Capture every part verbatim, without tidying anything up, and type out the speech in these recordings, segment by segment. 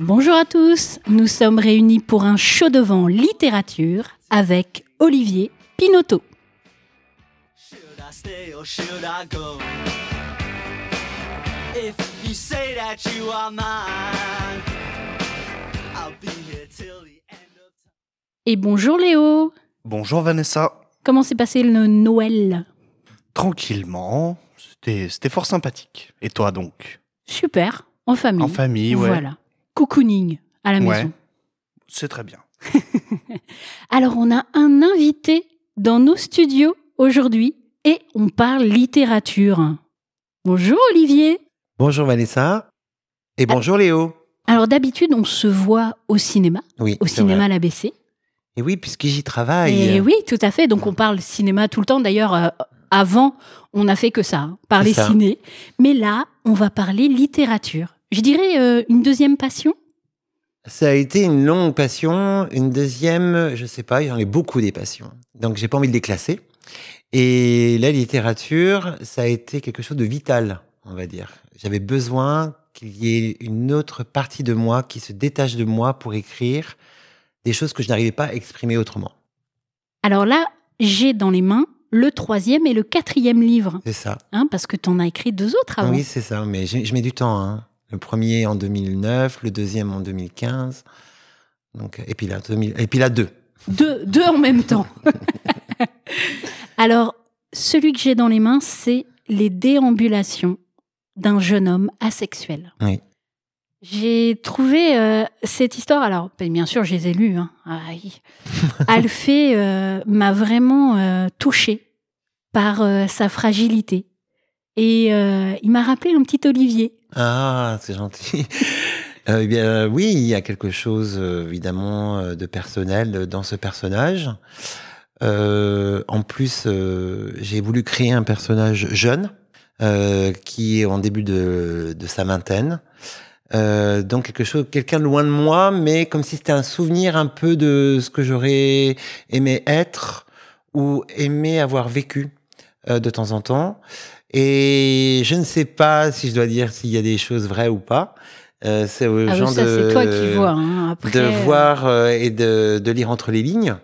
Bonjour à tous, nous sommes réunis pour un show devant littérature avec Olivier Pinotto. Et bonjour Léo. Bonjour Vanessa. Comment s'est passé le Noël ? Tranquillement, c'était, c'était fort sympathique. Et toi donc ? Super, en famille. En famille, ouais. Voilà, cocooning à la Ouais, maison. c'est très bien. Alors on a un invité dans nos studios aujourd'hui et on parle littérature. Bonjour Olivier. Bonjour Vanessa. Et bonjour Léo. Alors d'habitude on se voit au cinéma, Oui, au c'est cinéma vrai. à l'A B C. Et oui, puisque j'y travaille. Et oui, tout à fait. Donc on parle cinéma tout le temps. D'ailleurs, euh, avant, on n'a fait que ça, hein, parler C'est ça. ciné. Mais là, on va parler littérature. Je dirais euh, une deuxième passion. Ça a été une longue passion. Une deuxième, je sais pas, il y en a beaucoup des passions. Donc j'ai pas envie de les classer. Et la littérature, ça a été quelque chose de vital, on va dire. J'avais besoin qu'il y ait une autre partie de moi qui se détache de moi pour écrire des choses que je n'arrivais pas à exprimer autrement. Alors là, j'ai dans les mains le troisième et le quatrième livre. C'est ça. Hein, parce que tu en as écrit deux autres avant. Oui, c'est ça. Mais je, je mets du temps, hein. Le premier en deux mille neuf, le deuxième en deux mille quinze. Donc, et puis là, deux mille, et puis là deux. Deux, deux en même temps. Alors, celui que j'ai dans les mains, c'est Les déambulations d'un jeune homme asexuel. Oui. J'ai trouvé euh, cette histoire, alors bien sûr je les ai lus, hein. Aïe. Alphée euh, m'a vraiment euh, touchée par euh, sa fragilité. Et euh, il m'a rappelé un petit Olivier. Ah, c'est gentil. Euh, eh bien, oui, il y a quelque chose, euh, évidemment, euh, de personnel dans ce personnage. Euh, en plus, euh, j'ai voulu créer un personnage jeune, euh, qui est en début de, de sa vingtaine. Euh, donc quelque chose, quelqu'un de loin de moi, mais comme si c'était un souvenir un peu de ce que j'aurais aimé être ou aimé avoir vécu euh, de temps en temps. Et je ne sais pas si je dois dire s'il y a des choses vraies ou pas. Euh, c'est aux Ah gens oui, ça de c'est toi qui vois. Hein. Après, de voir euh, et de, de lire entre les lignes.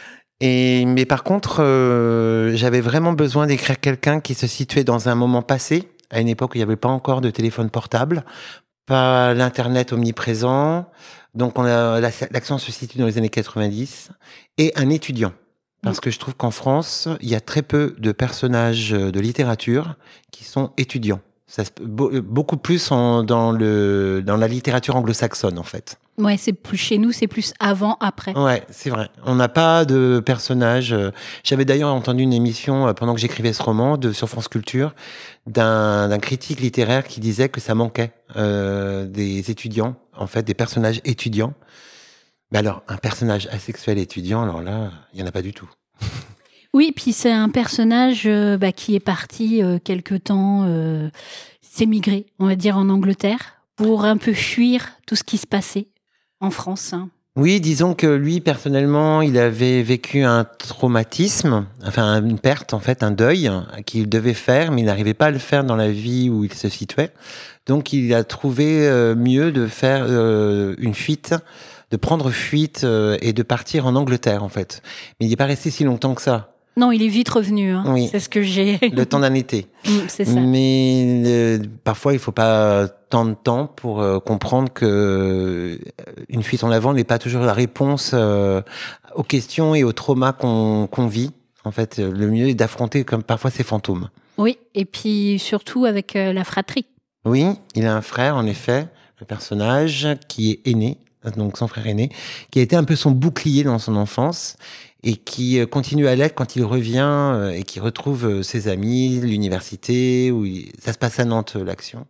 Et mais par contre, euh, j'avais vraiment besoin d'écrire quelqu'un qui se situait dans un moment passé, à une époque où il n'y avait pas encore de téléphone portable, pas l'internet omniprésent. Donc on a l'accent se situe dans les années quatre-vingt-dix et un étudiant. Parce que je trouve qu'en France, il y a très peu de personnages de littérature qui sont étudiants. Ça, se- be- beaucoup plus en- dans, le, dans la littérature anglo-saxonne, en fait. ouais, c'est plus chez nous, c'est plus avant, après. Ouais, c'est vrai. On n'a pas de personnages. euh, J'avais d'ailleurs entendu une émission euh, pendant que j'écrivais ce roman de, sur France Culture d'un d'un critique littéraire qui disait que ça manquait euh, des étudiants, en fait, des personnages étudiants. Mais alors, un personnage asexuel étudiant, alors là, il n'y en a pas du tout. Oui, puis c'est un personnage euh, bah, qui est parti euh, quelque temps euh, s'émigrer, on va dire, en Angleterre, pour un peu fuir tout ce qui se passait en France. Hein. Oui, disons que lui, personnellement, il avait vécu un traumatisme, enfin une perte, en fait, un deuil qu'il devait faire, mais il n'arrivait pas à le faire dans la vie où il se situait. Donc, il a trouvé euh, mieux de faire euh, une fuite, de prendre fuite euh, et de partir en Angleterre, en fait. Mais il n'est pas resté si longtemps que ça, Non, il est vite revenu, hein. Oui. C'est ce que j'ai. le temps d'un été. Mm, c'est ça. Mais euh, parfois, il faut pas tant de temps pour euh, comprendre que euh, une fuite en avant n'est pas toujours la réponse euh, aux questions et aux traumas qu'on qu'on vit. En fait, euh, le mieux est d'affronter comme parfois ces fantômes. Oui, et puis surtout avec euh, la fratrie. Oui, il a un frère, en effet, le personnage qui est aîné, donc son frère aîné, qui a été un peu son bouclier dans son enfance et qui euh, continue à l'être quand il revient euh, et qui retrouve euh, ses amis, l'université, où il- ça se passe à Nantes, euh, l'action.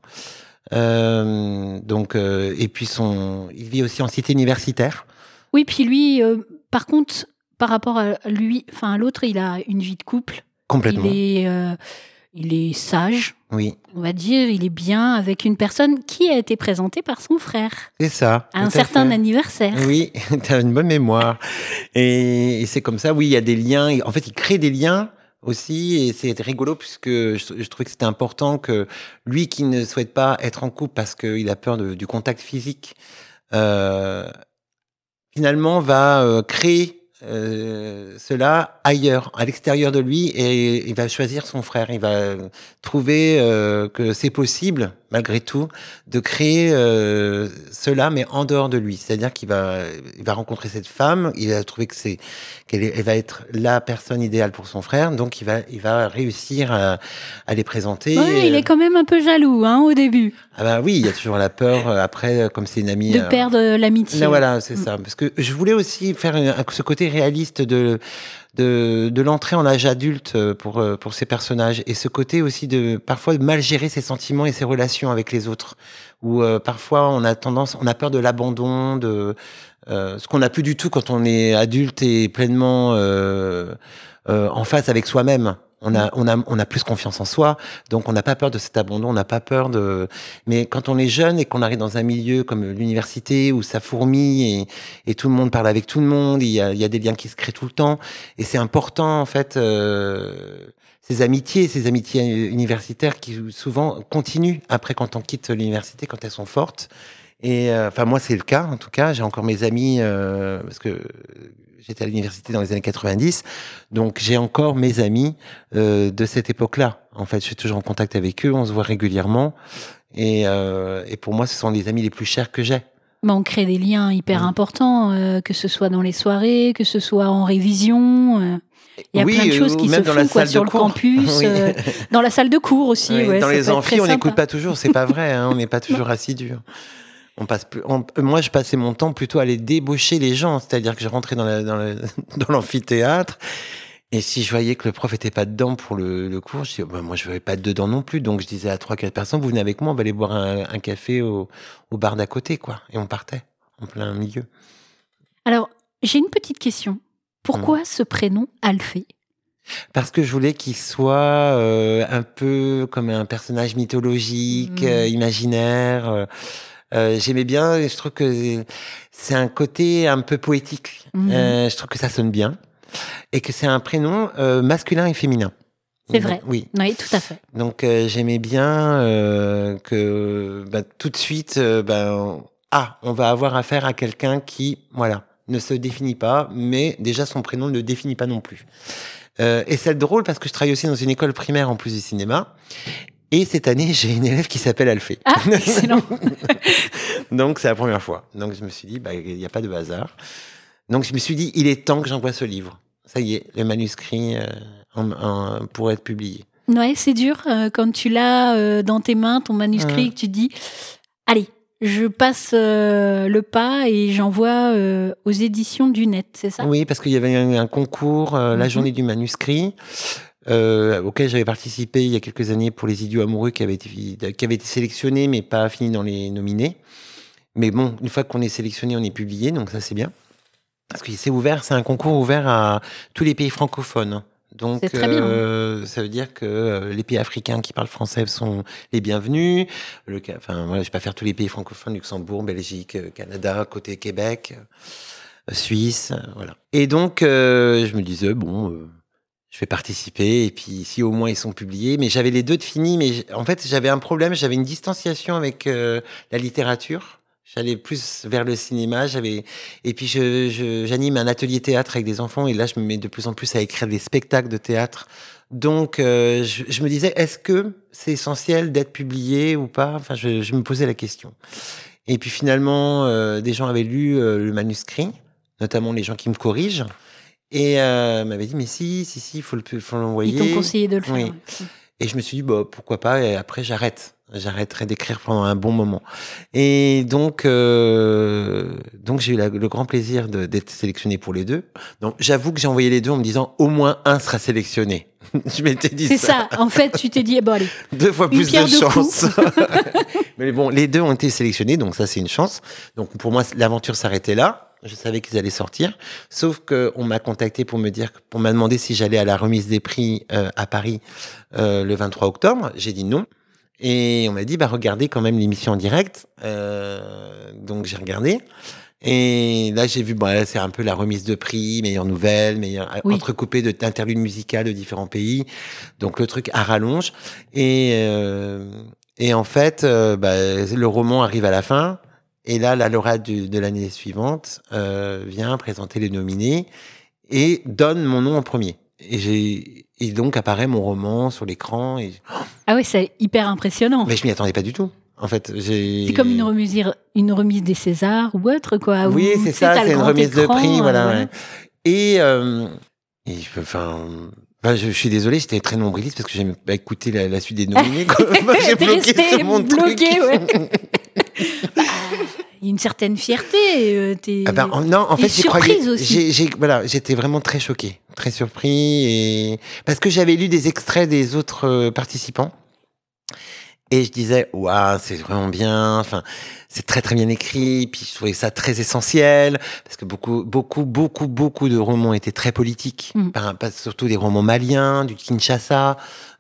Euh, donc, euh, et puis son, il vit aussi en cité universitaire. Oui, puis lui, euh, par contre, par rapport à lui, enfin à l'autre, il a une vie de couple. Complètement. Il est, euh, il est sage, Oui, on va dire. Il est bien avec une personne qui a été présentée par son frère c'est ça. à un tout certain fait. anniversaire. Oui, tu as une bonne mémoire. Et, et c'est comme ça, oui, il y a des liens. En fait, il crée des liens aussi, et c'est rigolo puisque je, je trouvais que c'était important que lui qui ne souhaite pas être en couple parce qu'il a peur de- du contact physique euh, finalement va euh, créer euh, cela ailleurs, à l'extérieur de lui, et il va choisir son frère. Il va trouver euh, que c'est possible, malgré tout, de créer euh, cela, mais en dehors de lui. C'est-à-dire qu'il va, il va rencontrer cette femme, il va trouver que c'est, qu'elle est, elle va être la personne idéale pour son frère, donc il va, il va réussir à, à les présenter. Ouais, il est quand même un peu jaloux, hein, au début. Ah bah oui, il y a toujours la peur, euh, après, comme c'est une amie... De euh, perdre l'amitié. Là, voilà, c'est Mm. ça. Parce que je voulais aussi faire un- ce côté réaliste de, de, de l'entrée en âge adulte pour, pour ces personnages. Et ce côté aussi de parfois de mal gérer ses sentiments et ses relations avec les autres. Où euh, parfois on a tendance, on a peur de l'abandon, de euh, ce qu'on n'a plus du tout quand on est adulte et pleinement euh, euh, en phase avec soi-même. On a, on a, on a plus confiance en soi, donc on n'a pas peur de cet abandon, on n'a pas peur de. Mais quand on est jeune et qu'on arrive dans un milieu comme l'université où ça fourmille et, et tout le monde parle avec tout le monde, il y a, il y a des liens qui se créent tout le temps, et c'est important en fait. Euh, ces amitiés, ces amitiés universitaires qui souvent continuent après quand on quitte l'université, quand elles sont fortes. Et euh, enfin moi c'est le cas en tout cas. J'ai encore mes amis euh, parce que j'étais à l'université dans les années quatre-vingt-dix, donc j'ai encore mes amis euh, de cette époque-là. En fait, je suis toujours en contact avec eux, on se voit régulièrement, et, euh, et pour moi, ce sont les amis les plus chers que j'ai. Bah, on crée des liens hyper Mm. importants, euh, que ce soit dans les soirées, que ce soit en révision. euh. Il y a Oui, plein de choses ou qui se même dans la font quoi, salle de sur le cours. campus, Oui. euh, dans la salle de cours aussi. Oui, Ouais, dans ça les peut être amphis, très on n'écoute sympa. pas toujours, c'est pas vrai, hein, on n'est pas toujours assidus. On passe plus, on- moi, je passais mon temps plutôt à aller débaucher les gens, c'est-à-dire que je rentrais dans, la, dans, la- dans l'amphithéâtre, et si je voyais que le prof était pas dedans pour le, le cours, je disais, bah, moi, je ne vais pas être dedans non plus. Donc, je disais à trois, quatre personnes, vous venez avec moi, on va aller boire un, un café au, au bar d'à côté, quoi. Et on partait, en plein milieu. Alors, j'ai une petite question. Pourquoi Mm. ce prénom Alphée? Parce que je voulais qu'il soit euh, un peu comme un personnage mythologique, Mm. euh, imaginaire. euh, Euh, j'aimais bien, et je trouve que c'est un côté un peu poétique. Mhm. Euh, je trouve que ça sonne bien. Et que c'est un prénom euh, masculin et féminin. C'est vrai. Oui. Oui, tout à fait. Donc euh, j'aimais bien euh, que bah, tout de suite, euh, bah, ah, on va avoir affaire à quelqu'un qui, voilà, ne se définit pas, mais déjà son prénom ne le définit pas non plus. Euh, et c'est drôle parce que je travaille aussi dans une école primaire en plus du cinéma. Et cette année, j'ai une élève qui s'appelle Alphée. Ah, excellent. Donc, c'est la première fois. Donc, je me suis dit, bah, il n'y a pas de hasard. Donc, je me suis dit, il est temps que j'envoie ce livre. Ça y est, le manuscrit euh, en, en, pour être publié. Ouais, c'est dur euh, quand tu l'as euh, dans tes mains, ton manuscrit, Mmh. que tu te dis, allez, je passe euh, le pas et j'envoie euh, aux éditions du Net, c'est ça? Oui, parce qu'il y avait eu un concours, euh, la Mhm. journée du manuscrit, euh, auquel j'avais participé il y a quelques années pour Les Idiots Amoureux, qui avait été, qui avait été sélectionné, mais pas fini dans les nominés. Mais bon, une fois qu'on est sélectionné, on est publié, donc ça, c'est bien. Parce que c'est ouvert, c'est un concours ouvert à tous les pays francophones. Donc, C'est très bien. euh, ça veut dire que euh, les pays africains qui parlent français sont les bienvenus. Le, ca- enfin, voilà, je vais pas faire tous les pays francophones, Luxembourg, Belgique, euh, Canada, côté Québec, euh, Suisse, euh, voilà. Et donc, euh, je me disais, bon, euh, je vais participer, et puis si au moins ils sont publiés. Mais j'avais les deux de finis, mais j'- en fait, j'avais un problème, j'avais une distanciation avec euh, la littérature. J'allais plus vers le cinéma, j'avais et puis je, je j'anime un atelier théâtre avec des enfants, et là je me mets de plus en plus à écrire des spectacles de théâtre. Donc euh, je, je me disais, est-ce que c'est essentiel d'être publié ou pas? Enfin, je, je me posais la question. Et puis finalement, euh, des gens avaient lu euh, le manuscrit, notamment les gens qui me corrigent, et euh, m'avaient dit, mais si, si, si, il faut le, faut l'envoyer. Ils t'ont conseillé de le faire. Oui. Ouais. Et je me suis dit, bah, pourquoi pas, et après j'arrête. J'arrêterai d'écrire pendant un bon moment. Et donc, euh, donc j'ai eu la- le grand plaisir de- d'être sélectionné pour les deux. Donc, j'avoue que j'ai envoyé les deux en me disant, au moins un sera sélectionné. Je m'étais dit C'est ça. ça. En fait, tu t'es dit, eh ben, allez, Deux fois Une plus pierre de deux chance. Mais bon, les deux ont été sélectionnés, donc ça, c'est une chance. Donc, pour moi, l'aventure s'arrêtait là. Je savais qu'ils allaient sortir. Sauf qu'on m'a contacté pour me dire, pour m'a demandé si j'allais à la remise des prix euh, à Paris euh, le vingt-trois octobre. J'ai dit non. Et on m'a dit, bah, regardez quand même l'émission en direct. Euh, donc, j'ai regardé. Et là, j'ai vu, bah, c'est un peu la remise de prix, meilleure nouvelle, meilleure, Oui. entrecoupé de, d'interludes musicales de différents pays. Donc, le truc à rallonge. Et, euh, et en fait, euh, bah, le roman arrive à la fin. Et là, la lauréate du, de l'année suivante euh, vient présenter les nominés et donne mon nom en premier. Et, j'ai, et donc apparaît mon roman sur l'écran. Et... Ah oui, c'est hyper impressionnant. Mais je m'y attendais pas du tout. En fait, j'ai... C'est comme une remise, une remise des Césars ou autre, quoi. Oui, où, c'est ça, c'est une remise écran, de prix, voilà. Euh, ouais. Et, euh, et enfin... Ben, je, je suis désolé, j'étais très nombriliste parce que j'ai pas écouté la, la suite des nominés. Moi, j'ai bloqué sur mon bloqué, truc. Ouais. Bah, il y a une certaine fierté. Euh, t'es, ah ben, non, en fait, j'ai croyé. Aussi. J'ai, j'ai, voilà, j'étais vraiment très choqué, très surpris, et parce que j'avais lu des extraits des autres euh, participants. Et je disais, waouh, c'est vraiment bien. Enfin, c'est très très bien écrit. Puis je trouvais ça très essentiel parce que beaucoup, beaucoup, beaucoup, beaucoup de romans étaient très politiques. Mm. Par, pas, surtout des romans maliens, du Kinshasa.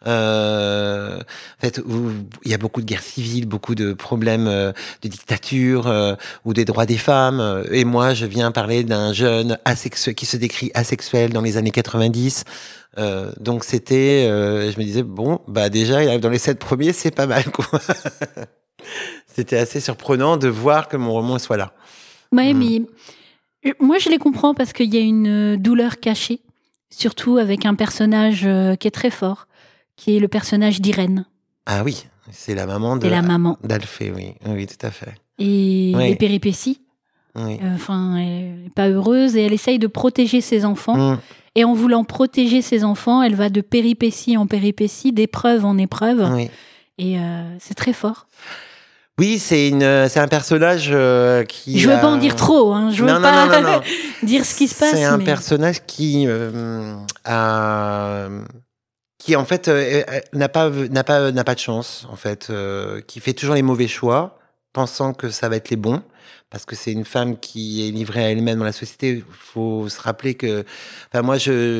Euh, en fait, où il y a beaucoup de guerres civiles, beaucoup de problèmes euh, de dictature euh, ou des droits des femmes. Et moi, je viens parler d'un jeune asexuel qui se décrit asexuel dans les années quatre-vingt-dix. Euh, donc c'était, euh, je me disais bon, bah déjà il arrive dans les sept premiers, c'est pas mal quoi. C'était assez surprenant de voir que mon roman soit là. Ouais, mmh. mais moi je les comprends parce qu'il y a une douleur cachée, surtout avec un personnage qui est très fort, qui est le personnage d'Irène. Ah oui, c'est la maman de la maman d'Alphée, oui, oui, tout à fait. Et oui. les péripéties. Oui. Enfin, elle n'est pas heureuse et elle essaye de protéger ses enfants. Mmh. Et en voulant protéger ses enfants, elle va de péripétie en péripétie, d'épreuve en épreuve. Oui. Et euh, c'est très fort. Oui, c'est une, c'est un personnage euh, qui. Je veux a... pas en dire trop. Hein. Je veux non, pas non, non, non, non. dire ce qui se passe. C'est un mais... personnage qui euh, a, qui en fait euh, n'a pas, n'a pas, n'a pas de chance en fait, euh, qui fait toujours les mauvais choix, pensant que ça va être les bons. Parce que c'est une femme qui est livrée à elle-même dans la société. Il faut se rappeler que, enfin moi,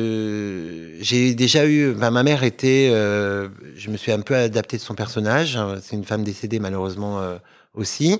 je, j'ai déjà eu, enfin ma mère était, euh, je me suis un peu adapté de son personnage. C'est une femme décédée malheureusement euh, aussi,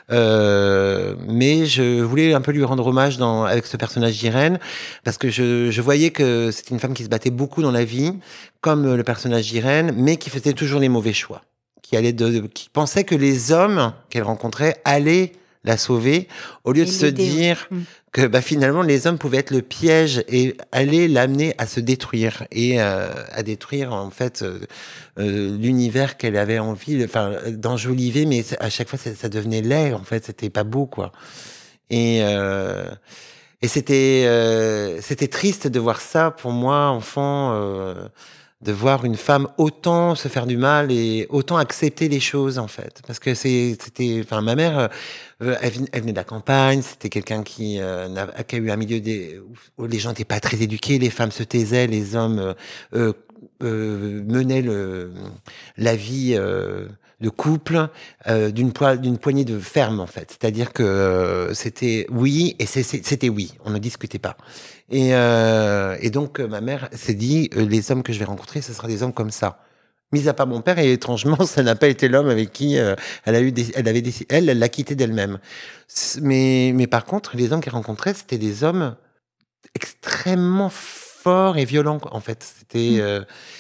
euh, mais je voulais un peu lui rendre hommage dans avec ce personnage d'Irène, parce que je, je voyais que c'était une femme qui se battait beaucoup dans la vie, comme le personnage d'Irène, mais qui faisait toujours les mauvais choix, qui allait de, de qui pensait que les hommes qu'elle rencontrait allaient la sauver, au lieu et de se dire ouais. que bah, finalement les hommes pouvaient être le piège et aller l'amener à se détruire et euh, à détruire en fait euh, euh, l'univers qu'elle avait envie, enfin d'enjoliver, mais à chaque fois ça, ça devenait laid en fait, c'était pas beau quoi. Et euh, et c'était euh, c'était triste de voir ça pour moi enfant. Euh, de voir une femme autant se faire du mal et autant accepter les choses en fait, parce que c'est c'était enfin ma mère euh, elle, elle venait de la campagne, c'était quelqu'un qui euh, n'a, qui a eu un milieu des, où les gens n'étaient pas très éduqués, les femmes se taisaient, les hommes euh, euh, euh, menaient le la vie euh, de couple euh, d'une po- d'une poignée de ferme en fait, c'est-à-dire que euh, c'était oui et c'est, c'est, c'était oui, on ne discutait pas. Et, euh, et donc, euh, ma mère s'est dit, euh, les hommes que je vais rencontrer, ce sera des hommes comme ça. Mis à part mon père, et étrangement, ça n'a pas été l'homme avec qui euh, elle a eu, des, elle avait des, elle, elle l'a quitté d'elle-même. Mais, mais par contre, les hommes qu'elle rencontrait, c'était des hommes extrêmement forts et violents, en fait. C'était, euh,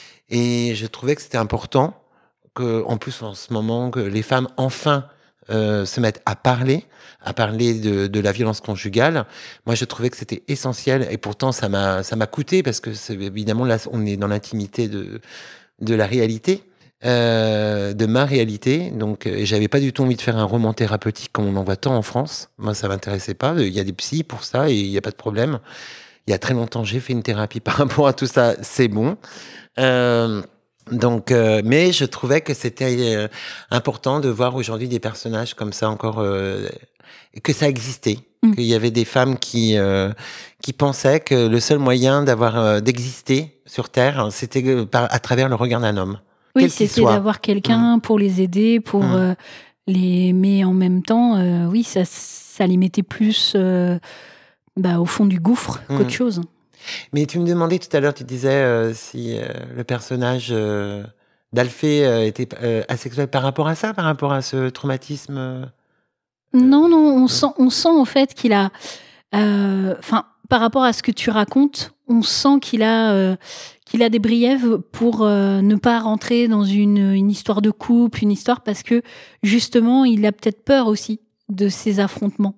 et je trouvais que c'était important que, en plus, en ce moment, que les femmes, enfin, Euh, se mettre à parler, à parler de, de la violence conjugale. Moi, je trouvais que c'était essentiel, et pourtant, ça m'a, ça m'a coûté parce que c'est, évidemment, là, on est dans l'intimité de, de la réalité, euh, de ma réalité. Donc, et j'avais pas du tout envie de faire un roman thérapeutique comme on en voit tant en France. Moi, ça m'intéressait pas. Il y a des psys pour ça et il y a pas de problème. Il y a très longtemps, j'ai fait une thérapie par rapport à tout ça. C'est bon. Euh, Donc, euh, mais je trouvais que c'était euh, important de voir aujourd'hui des personnages comme ça encore, euh, que ça existait, mmh. qu'il y avait des femmes qui euh, qui pensaient que le seul moyen d'avoir euh, d'exister sur Terre, c'était par, à travers le regard d'un homme. Oui, c'était d'avoir quelqu'un mmh. pour les aider, pour mmh. euh, les, mais en même temps, euh, oui, ça, ça les mettait plus euh, bah, au fond du gouffre mmh. qu'autre chose. Mais tu me demandais tout à l'heure, tu disais euh, si euh, le personnage euh, d'Alphée euh, était euh, asexuel par rapport à ça, par rapport à ce traumatisme euh... Non, non, on, euh... sent, on sent en fait qu'il a... Enfin, euh, par rapport à ce que tu racontes, on sent qu'il a, euh, qu'il a des brièves pour euh, ne pas rentrer dans une, une histoire de couple, une histoire parce que justement, il a peut-être peur aussi de ces affrontements?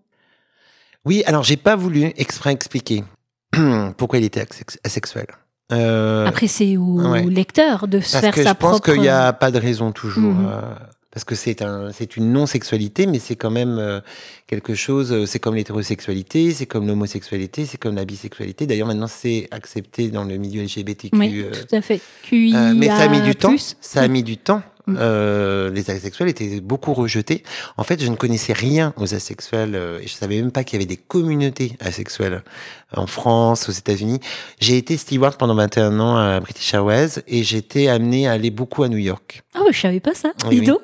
Oui, alors j'ai pas voulu exprès expliquer pourquoi il était asex- asexuel. Euh, Après, c'est au ouais. lecteur de se parce faire que sa je pense propre... qu'il n'y a pas de raison toujours. Mhm. euh, parce que c'est un, c'est une non-sexualité, mais c'est quand même euh, quelque chose. euh, C'est comme l'hétérosexualité, c'est comme l'homosexualité, c'est comme la bisexualité. D'ailleurs, maintenant, c'est accepté dans le milieu L G B T Q. Oui, euh, tout à fait. Q I A euh, mais ça a mis du temps. plus. Ça a Oui. mis du temps. Mm. Euh, les asexuels étaient beaucoup rejetés. En fait, je ne connaissais rien aux asexuels euh, et je savais même pas qu'il y avait des communautés asexuelles en France, aux États-Unis. J'ai été steward pendant vingt et un ans à British Airways et j'étais amené à aller beaucoup à New York. Ah, bah, je savais pas ça. Oui, Dis donc.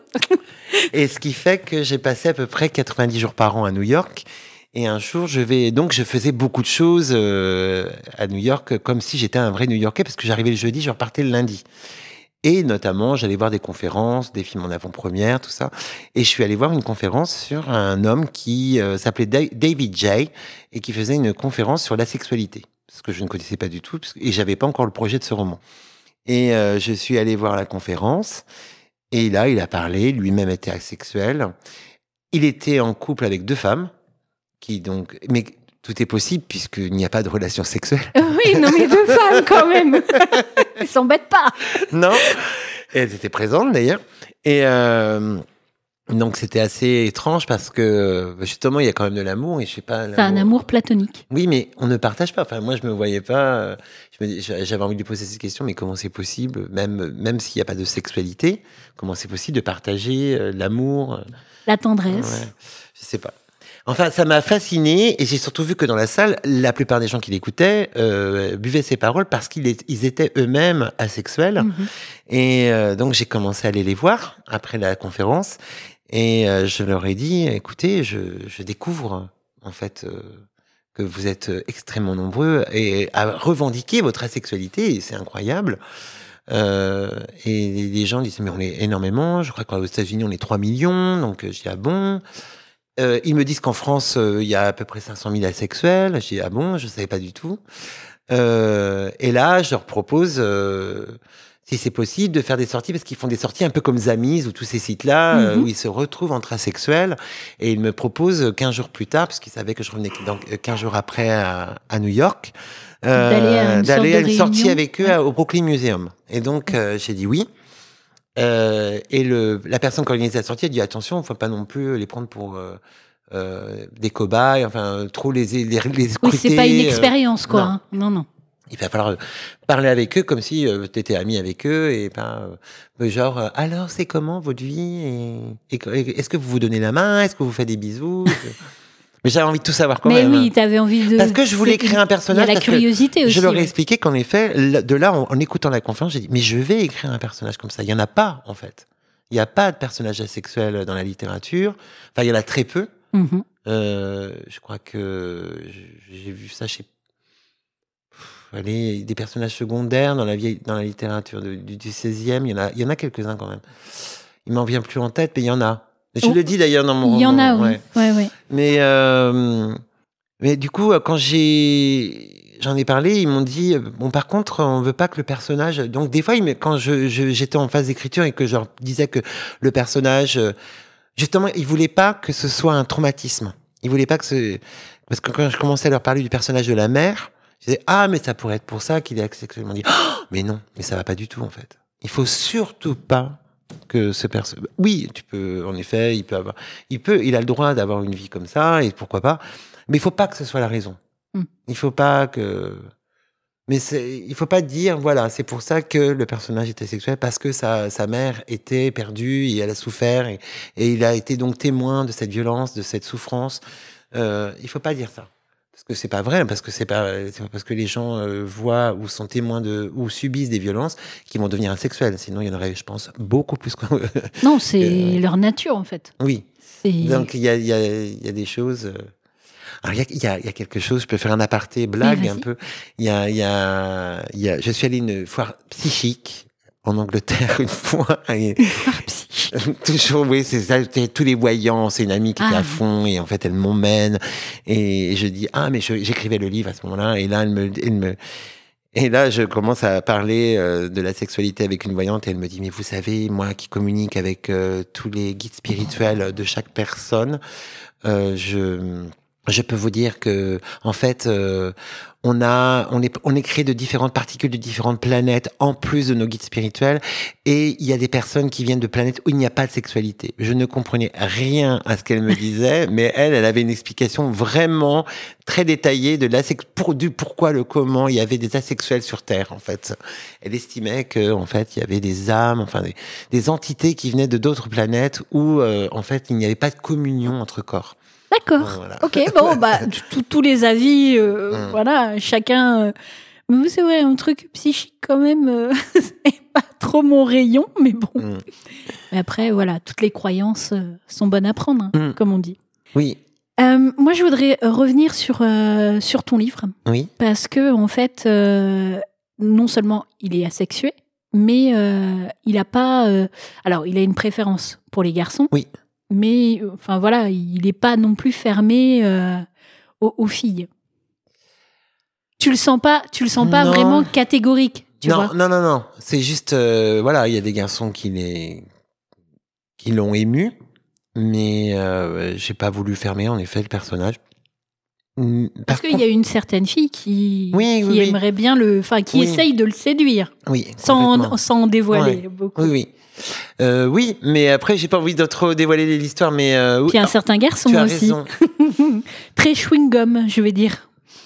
Et ce qui fait que j'ai passé à peu près quatre-vingt-dix jours par an à New York. Et un jour, je vais donc je faisais beaucoup de choses euh, à New York comme si j'étais un vrai New-Yorkais parce que j'arrivais le jeudi, je repartais le lundi. Et notamment, j'allais voir des conférences, des films en avant-première, tout ça. Et je suis allé voir une conférence sur un homme qui euh, s'appelait Da- David Jay et qui faisait une conférence sur la sexualité, ce que je ne connaissais pas du tout parce que- et j'avais pas encore le projet de ce roman. Et euh, je suis allé voir la conférence et là, il a parlé, lui-même était asexuel. Il était en couple avec deux femmes qui donc, mais tout est possible puisqu'il n'y a pas de relation sexuelle. Oui, non, mais deux femmes quand même. Ils s'embêtent pas. Non, et elles étaient présentes d'ailleurs. Et euh, donc c'était assez étrange parce que justement il y a quand même de l'amour et je sais pas. C'est un amour platonique. Oui, mais on ne partage pas. Enfin, moi je me voyais pas. Je me, j'avais envie de lui poser cette question, mais comment c'est possible, même même s'il n'y a pas de sexualité, comment c'est possible de partager euh, l'amour, La tendresse. ouais, je sais pas. Enfin, ça m'a fasciné et j'ai surtout vu que dans la salle, la plupart des gens qui l'écoutaient euh, buvaient ses paroles parce qu'ils est, ils étaient eux-mêmes asexuels. Mhm. Et euh, donc, j'ai commencé à aller les voir après la conférence et euh, je leur ai dit, écoutez, je, je découvre en fait euh, que vous êtes extrêmement nombreux et à revendiquer votre asexualité, et c'est incroyable. Euh, et les gens disent, mais on est énormément, je crois qu'aux États-Unis, on est trois millions, donc je dis, ah bon? Euh, ils me disent qu'en France, il euh, y a à peu près cinq cent mille asexuels. J'ai dit, ah bon, je ne savais pas du tout. Euh, et là, je leur propose, euh, si c'est possible, de faire des sorties, parce qu'ils font des sorties un peu comme Zamiz ou tous ces sites-là, Mhm. euh, où ils se retrouvent entre asexuels. Et ils me proposent quinze jours plus tard, parce qu'ils savaient que je revenais donc quinze jours après à, à New York, euh, D'aller à une d'aller sorte à de une sortie réunion. avec eux Ouais. à- au Brooklyn Museum. Et donc, euh, j'ai dit oui. Euh, et le, la personne qui organisait la sortie a dit attention, il ne faut pas non plus les prendre pour euh, euh, des cobayes, enfin trop les les, les Oui, scruter, c'est pas une euh, expérience, quoi. non. hein. Non, non. Il va falloir euh, parler avec eux comme si euh, tu étais ami avec eux et pas euh, genre euh, alors c'est comment votre vie et, et- et est-ce que vous vous donnez la main, est-ce que vous faites des bisous. Mais j'avais envie de tout savoir quand Mais même. oui, t'avais envie de... Parce que je voulais c'est- créer un personnage. Il y a la parce que curiosité aussi. Je leur ai ouais. expliqué qu'en effet, là- de là, en, en écoutant la conférence, j'ai dit, mais je vais écrire un personnage comme ça. Il y en a pas, en fait. Il n'y a pas de personnage asexuel dans la littérature. Enfin, il y en a très peu. Mhm. Euh, je crois que j'ai vu ça chez... Pff, allez, des personnages secondaires dans la, vieille, dans la littérature de- du, du seizième. Il y en a, il y en a quelques-uns quand même. Il m'en vient plus en tête, mais il y en a. Je Oh. le dis d'ailleurs dans mon Il y en a, roman, oui. ouais. Ouais, ouais. Mais, euh, mais du coup, quand j'ai, j'en ai parlé, ils m'ont dit, bon, par contre, on veut pas que le personnage, donc des fois, ils me- quand je, je- j'étais en phase d'écriture et que je leur disais que le personnage, euh, justement, ils voulaient pas que ce soit un traumatisme. Ils voulaient pas que ce, parce que quand je commençais à leur parler du personnage de la mère, je disais, ah, mais ça pourrait être pour ça qu'il est asexuel. Ils m'ont dit, oh, mais non, mais ça va pas du tout, en fait. Il faut surtout pas que ce personnage. Oui, tu peux, en effet, il peut avoir, il peut, il a le droit d'avoir une vie comme ça, et pourquoi pas. Mais il faut pas que ce soit la raison. Mm. Il faut pas que. Mais c'est, il faut pas dire, voilà, c'est pour ça que le personnage était sexuel, parce que sa, sa mère était perdue et elle a souffert, et, et il a été donc témoin de cette violence, de cette souffrance. Euh, il faut pas dire ça. Parce que c'est pas vrai, parce que c'est pas, c'est pas parce que les gens euh, voient ou sont témoins de, ou subissent des violences qu'ils vont devenir asexuels. Sinon, il y en aurait, je pense, beaucoup plus. que- Non, c'est Euh, leur nature, en fait. oui. C'est... Donc, il y a, il y, a, il y a des choses. euh, Alors, il y a, il y, a, il y a quelque chose, je peux faire un aparté blague Oui, un vas-y. peu. Il y a, il y, a, il y a, je suis allé à une foire psychique en Angleterre une fois. Et, Ah, psy. toujours, oui, c'est ça, c'était tous les voyants, c'est une amie qui était Ah, à oui. fond, et en fait, elle m'emmène, et je dis, ah, mais je- j'écrivais le livre à ce moment-là, et là, elle me, elle me, Et là, je commence à parler euh, de la sexualité avec une voyante et elle me dit, mais vous savez, moi qui communique avec euh, tous les guides spirituels de chaque personne, euh, je, je peux vous dire que, en fait, euh, on a, on est, on est créé de différentes particules de différentes planètes en plus de nos guides spirituels et il y a des personnes qui viennent de planètes où il n'y a pas de sexualité. Je ne comprenais rien à ce qu'elle me disait, mais elle, elle avait une explication vraiment très détaillée de la pour du pourquoi le comment il y avait des asexuels sur Terre en fait. Elle estimait que en fait il y avait des âmes, enfin des, des entités qui venaient de d'autres planètes où euh, en fait il n'y avait pas de communion entre corps. D'accord. Voilà. Ok, bon, bah, tous les avis, euh, mm. voilà, chacun. Euh, mais c'est vrai, un truc psychique, quand même, euh, c'est pas trop mon rayon, mais bon. Mm. Mais après, voilà, toutes les croyances euh, sont bonnes à prendre, hein, mm. comme on dit. Oui. Euh, moi, je voudrais revenir sur, euh, sur ton livre. Oui. Parce que, en fait, euh, non seulement il est asexué, mais euh, il a pas. Euh, alors, il a une préférence pour les garçons. Oui. Mais enfin voilà, il n'est pas non plus fermé euh, aux, aux filles. Tu le sens pas, tu le sens pas non. vraiment catégorique, tu non, vois. Non, non, non. C'est juste, euh, voilà, il y a des garçons qui les, qui l'ont ému, mais euh, j'ai pas voulu fermer en effet le personnage. Par Parce qu'il contre... y a une certaine fille qui, oui, qui oui, aimerait oui. bien le, enfin qui oui. essaye de le séduire, oui, sans sans dévoiler ouais. beaucoup. Oui, oui. Euh, oui, mais après, j'ai pas envie de trop dévoiler l'histoire, mais... Euh, Puis un certain garçon tu as aussi. Très chewing-gum, je vais dire.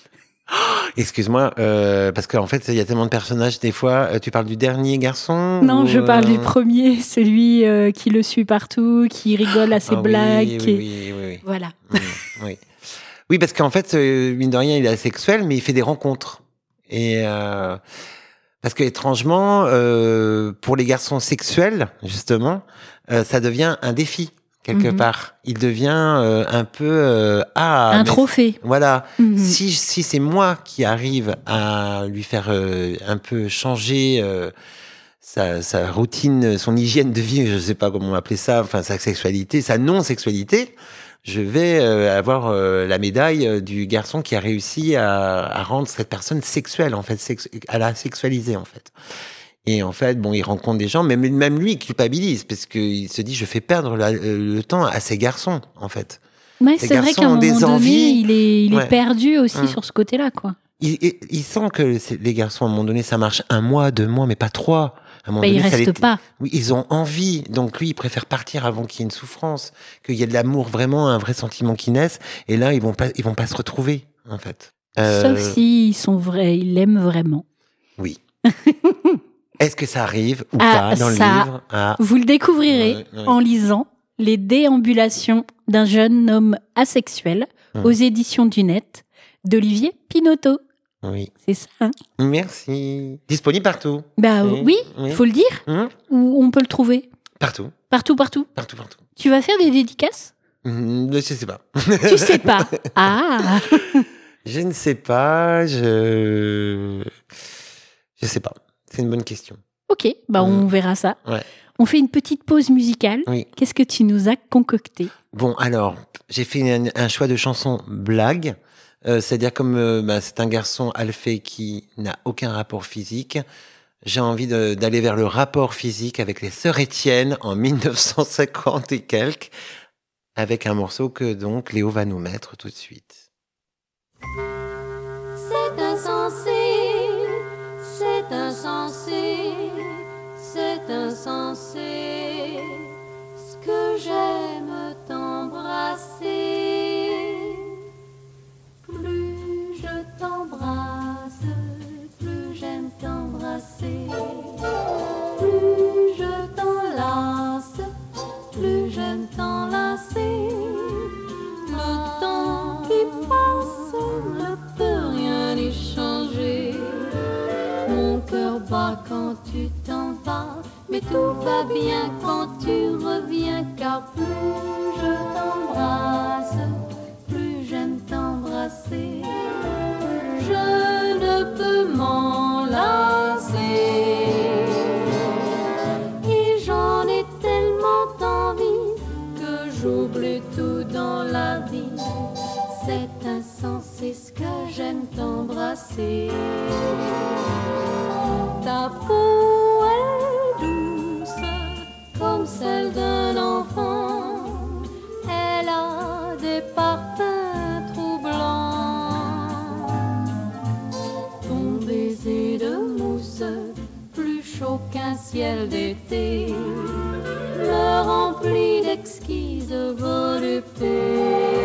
Oh, excuse-moi, euh, parce qu'en fait, il y a tellement de personnages, des fois, euh, tu parles du dernier garçon Non, ou, je parle euh... du premier, celui euh, qui le suit partout, qui rigole à ses ah, blagues. Oui, qui... oui, oui, oui, oui. Voilà. Mmh, oui. oui, parce qu'en fait, euh, mine de rien, il est asexuel, mais il fait des rencontres. Et... Euh... Parce que étrangement, euh, pour les garçons sexuels, justement, euh, ça devient un défi quelque mmh. part. Il devient euh, un peu euh, ah un trophée. Voilà. Mmh. Si si c'est moi qui arrive à lui faire euh, un peu changer euh, sa sa routine, son hygiène de vie, je sais pas comment appeler ça, enfin sa sexualité, sa non sexualité. Je vais euh, avoir euh, la médaille du garçon qui a réussi à, à rendre cette personne sexuelle, en fait, sex- à la sexualiser, en fait. Et en fait, bon, il rencontre des gens, même, même lui, il culpabilise, parce qu'il se dit, je fais perdre la, le temps à ces garçons, en fait. Ouais, c'est vrai qu'à un moment donné, envies, il est, il est ouais. perdu aussi hum. sur ce côté-là, quoi. Il, il, il sent que les garçons, à un moment donné, ça marche un mois, deux mois, mais pas trois. À un moment bah, donné, ils restent les... pas. Oui, ils ont envie. Donc lui, il préfère partir avant qu'il y ait une souffrance, qu'il y ait de l'amour, vraiment un vrai sentiment qui naisse. Et là, ils vont pas, ils vont pas se retrouver, en fait. Euh... Sauf s'ils sont vrais, ils l'aiment vraiment. Oui. Est-ce que ça arrive ou ah, pas dans ça, le livre ah. Vous le découvrirez ouais, ouais. en lisant Les déambulations d'un jeune homme asexuel hum. aux éditions du Net d'Olivier Pinotto. Oui. C'est ça, hein? Merci. Disponible partout. Bah oui, il oui. faut le dire. Mmh. Où on peut le trouver? Partout. Partout, partout. Partout, partout. Tu vas faire des dédicaces? mmh, Je sais pas. Tu sais pas? Ah. Je ne sais pas. Je. Je sais pas. C'est une bonne question. Ok, bah mmh. on verra ça. Ouais. On fait une petite pause musicale. Oui. Qu'est-ce que tu nous as concocté? Bon, alors, j'ai fait un, un choix de chansons blagues. Euh, c'est-à-dire comme euh, bah, c'est un garçon alphé qui n'a aucun rapport physique, j'ai envie de, d'aller vers le rapport physique avec les Sœurs Étienne en dix-neuf cent cinquante et quelques, avec un morceau que donc Léo va nous mettre tout de suite. C'est insensé, c'est insensé, c'est insensé, ce que j'aime t'embrasser. Plus je t'embrasse, plus j'aime t'embrasser. Plus je t'enlace, plus j'aime t'enlacer. Le temps qui passe ne peut rien y changer. Mon cœur bat quand tu t'en vas, mais tout va bien quand tu reviens. Car plus je t'embrasse, plus j'aime t'embrasser. Je ne peux m'enlacer. Et j'en ai tellement envie que j'oublie tout dans la vie. C'est insensé ce que j'aime t'embrasser. sa peau est douce comme celle d'un enfant. Elle a des parfums troublants. Ton baiser de mousse, plus chaud qu'un ciel d'été, me remplit d'exquise volupté.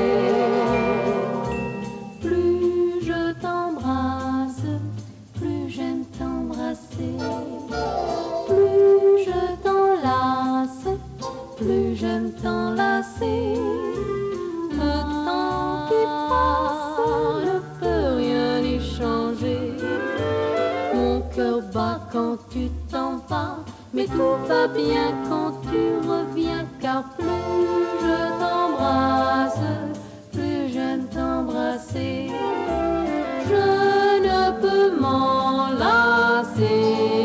Plus je t'embrasse, plus j'aime t'embrasser. Plus je t'enlace, plus j'aime t'enlacer. Le temps qui passe ne peut rien y changer. Mon cœur bat quand tu t'en vas, mais tout va bien quand tu reviens. Car plus je t'embrasse, plus j'aime t'embrasser. Je ne peux m'enlacer.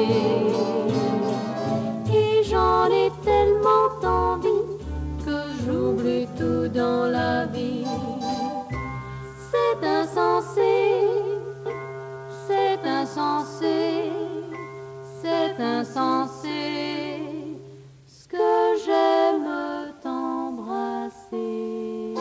Et j'en ai tellement envie que j'oublie tout dans la vie. C'est insensé, c'est insensé, c'est insensé. Ce que j'aime t'embrasser.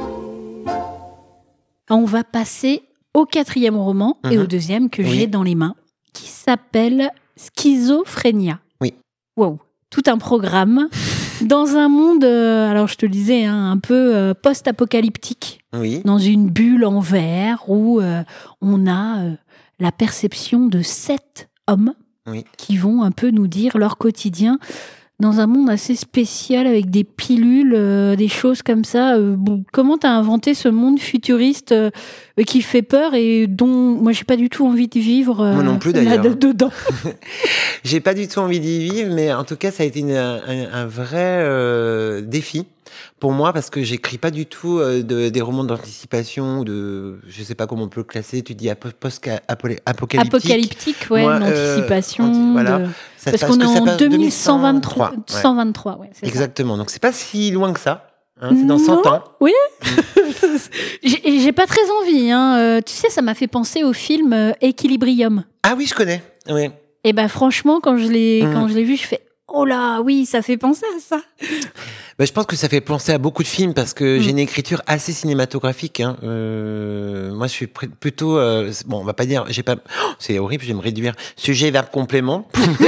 On va passer au quatrième roman et Mhm. au deuxième que Oui. j'ai dans les mains, qui s'appelle Schizophrénia. Oui. Wow, tout un programme dans un monde, euh, alors je te le disais, hein, un peu euh, post-apocalyptique, Oui. dans une bulle en verre où euh, on a euh, la perception de sept hommes Oui. qui vont un peu nous dire leur quotidien dans un monde assez spécial avec des pilules, euh, des choses comme ça. Euh, bon, comment t'as inventé ce monde futuriste euh, qui fait peur et dont moi j'ai pas du tout envie de vivre euh, Moi non plus, d'ailleurs. là-dedans. J'ai pas du tout envie d'y vivre, mais en tout cas, ça a été une- un, un vrai euh, défi pour moi parce que j'écris pas du tout euh, de, des romans d'anticipation ou de, je sais pas comment on peut le classer. Tu dis apo- post-apocalyptique. Apocalyptique, ouais, Moi, euh, l'anticipation. anti- voilà. de- Ça Parce se qu'on passe- est que ça en passe deux mille cent vingt-trois. ouais. cent vingt-trois, ouais, c'est ça. Exactement. Donc c'est pas si loin que ça. Hein, c'est dans cent Non, ans. Oui. j'ai, j'ai pas très envie. Hein. Euh, tu sais, ça m'a fait penser au film euh, Equilibrium. Ah oui, je connais. Oui. Et ben franchement, quand je l'ai, Mm. quand je l'ai vu, je fais oh là, oui, ça fait penser à ça. Bah, je pense que ça fait penser à beaucoup de films parce que Mm. j'ai une écriture assez cinématographique. Hein. Euh, moi, je suis pr- plutôt euh, bon, on va pas dire, j'ai pas, oh, c'est horrible, je vais me réduire. Sujet, verbe, complément.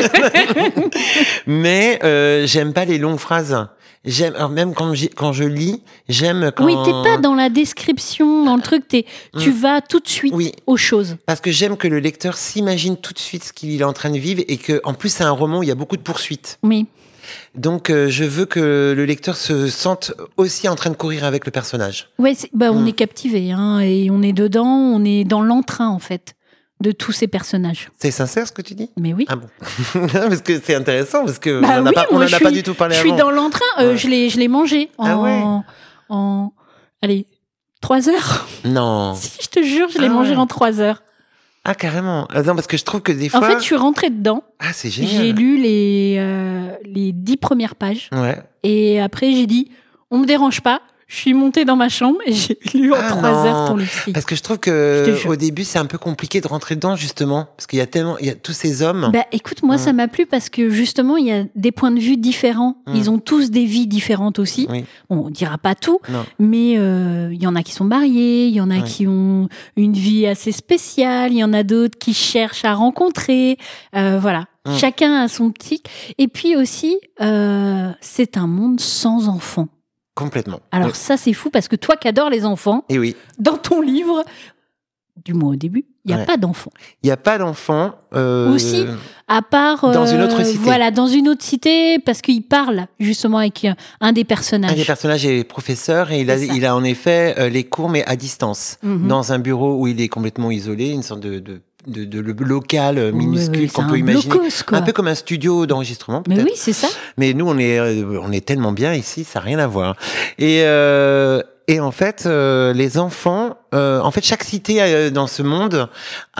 Mais euh, j'aime pas les longues phrases. J'aime, alors même quand, j'ai- quand je lis, j'aime quand. Oui, t'es pas dans la description, dans le truc, t'es, tu Mm. vas tout de suite Oui. aux choses. Parce que j'aime que le lecteur s'imagine tout de suite ce qu'il est en train de vivre et que, en plus, c'est un roman où il y a beaucoup de poursuites. Oui. Donc, euh, je veux que le lecteur se sente aussi en train de courir avec le personnage. Ouais, c'est- bah, on Mm. est captivé, hein, et on est dedans, on est dans l'entrain en fait de tous ces personnages. C'est sincère ce que tu dis? Mais oui. Ah bon. Parce que c'est intéressant, parce que Bah on n'en a oui, pas, on moi, en je a pas suis- du tout parlé Je suis avant. dans l'entrain. euh, Ouais. Je l'ai, je l'ai mangé en, Ah ouais. en, allez, trois heures. Non. Si, je te jure, je l'ai Ah mangé ouais. en trois heures. Ah, carrément. Ah, non, parce que je trouve que des fois. En fait, je suis rentrée dedans. Ah, c'est J'ai génial. lu les euh, les dix premières pages Ouais. et après j'ai dit, on me dérange pas. Je suis montée dans ma chambre et j'ai lu en Ah trois non. heures ton livre. Parce que je trouve Je te que jure. au début, c'est un peu compliqué de rentrer dedans, justement. Parce qu'il y a tellement, il y a tous ces hommes. Bah, écoute, moi, Mm. ça m'a plu parce que justement, il y a des points de vue différents. Mm. Ils ont tous des vies différentes aussi. Oui. Bon, on dira pas tout, Non. mais euh, il y en a qui sont mariés, il y en a Ouais. qui ont une vie assez spéciale, il y en a d'autres qui cherchent à rencontrer. Euh, voilà, Mm. chacun a son petit. Et puis aussi, euh, c'est un monde sans enfants. Complètement. Alors Oui. ça, c'est fou parce que toi qui adores les enfants, Et oui. dans ton livre, du moins au début, il n'y a Ouais. pas d'enfants. Il n'y a pas d'enfants. Euh... Aussi, À part Dans euh, une autre cité. Voilà, dans une autre cité, parce qu'il parle justement avec euh, un des personnages. Un des personnages est professeur et il a, C'est ça. il a en effet euh, les cours, mais à distance. Mhm. Dans un bureau où il est complètement isolé, une sorte de, de, de, de local euh, Oui, minuscule oui, qu'on c'est peut un imaginer. blocos, quoi. Un peu comme un studio d'enregistrement, Mais peut-être. oui, c'est ça. Mais nous, on est, euh, on est tellement bien ici, ça n'a rien à voir. Et, euh, et en fait, euh, les enfants, euh, en fait, chaque cité euh, dans ce monde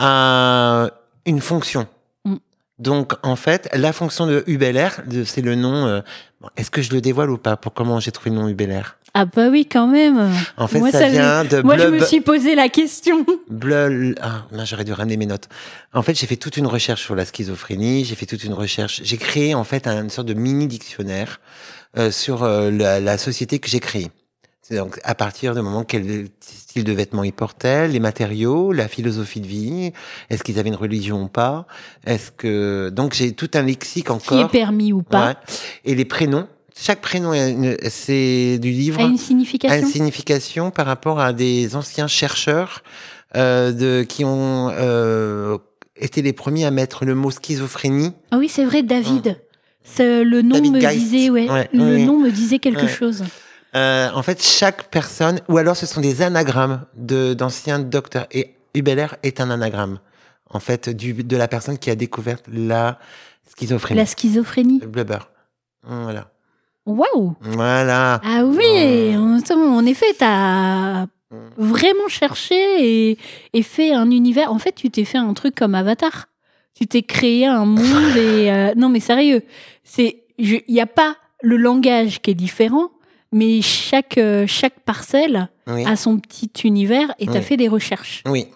a une fonction. Mm. Donc, en fait, la fonction de Hubeler, de- c'est le nom. euh, bon, est-ce que je le dévoile ou pas? Pour comment j'ai trouvé le nom Hubeler? Ah bah oui, quand même. En fait, moi, ça vient de Moi, je Blub- me suis posé la question. Bleu, ah, non, j'aurais dû ramener mes notes. En fait, j'ai fait toute une recherche sur la schizophrénie. J'ai fait toute une recherche. J'ai créé en fait une sorte de mini dictionnaire euh, sur euh, la, la société que j'ai créée. C'est donc à partir du moment quel style de vêtements ils portaient, les matériaux, la philosophie de vie, est-ce qu'ils avaient une religion ou pas, est-ce que donc j'ai tout un lexique encore. Qui est permis ou pas. Ouais. Et les prénoms. Chaque prénom, est une- c'est du livre. A une a signification. une signification par rapport à des anciens chercheurs euh, de, qui ont euh, été les premiers à mettre le mot schizophrénie. Ah oui, c'est vrai, David. C'est- le nom David me Geist. disait, ouais, Ouais, le oui. nom me disait quelque Ouais. chose. Euh, en fait, chaque personne, ou alors ce sont des anagrammes de d'anciens docteurs. Et Hubeler est un anagramme, en fait, du, de la personne qui a découvert la schizophrénie. La schizophrénie. Le Blubber. Voilà. Waouh. Voilà. Ah oui, en, en effet, t'as vraiment cherché et, et fait un univers. En fait, tu t'es fait un truc comme Avatar. Tu t'es créé un monde et euh, non, mais sérieux, c'est, il y a pas le langage qui est différent, mais chaque euh, chaque parcelle Oui. a son petit univers et t'as Oui. fait des recherches. Oui.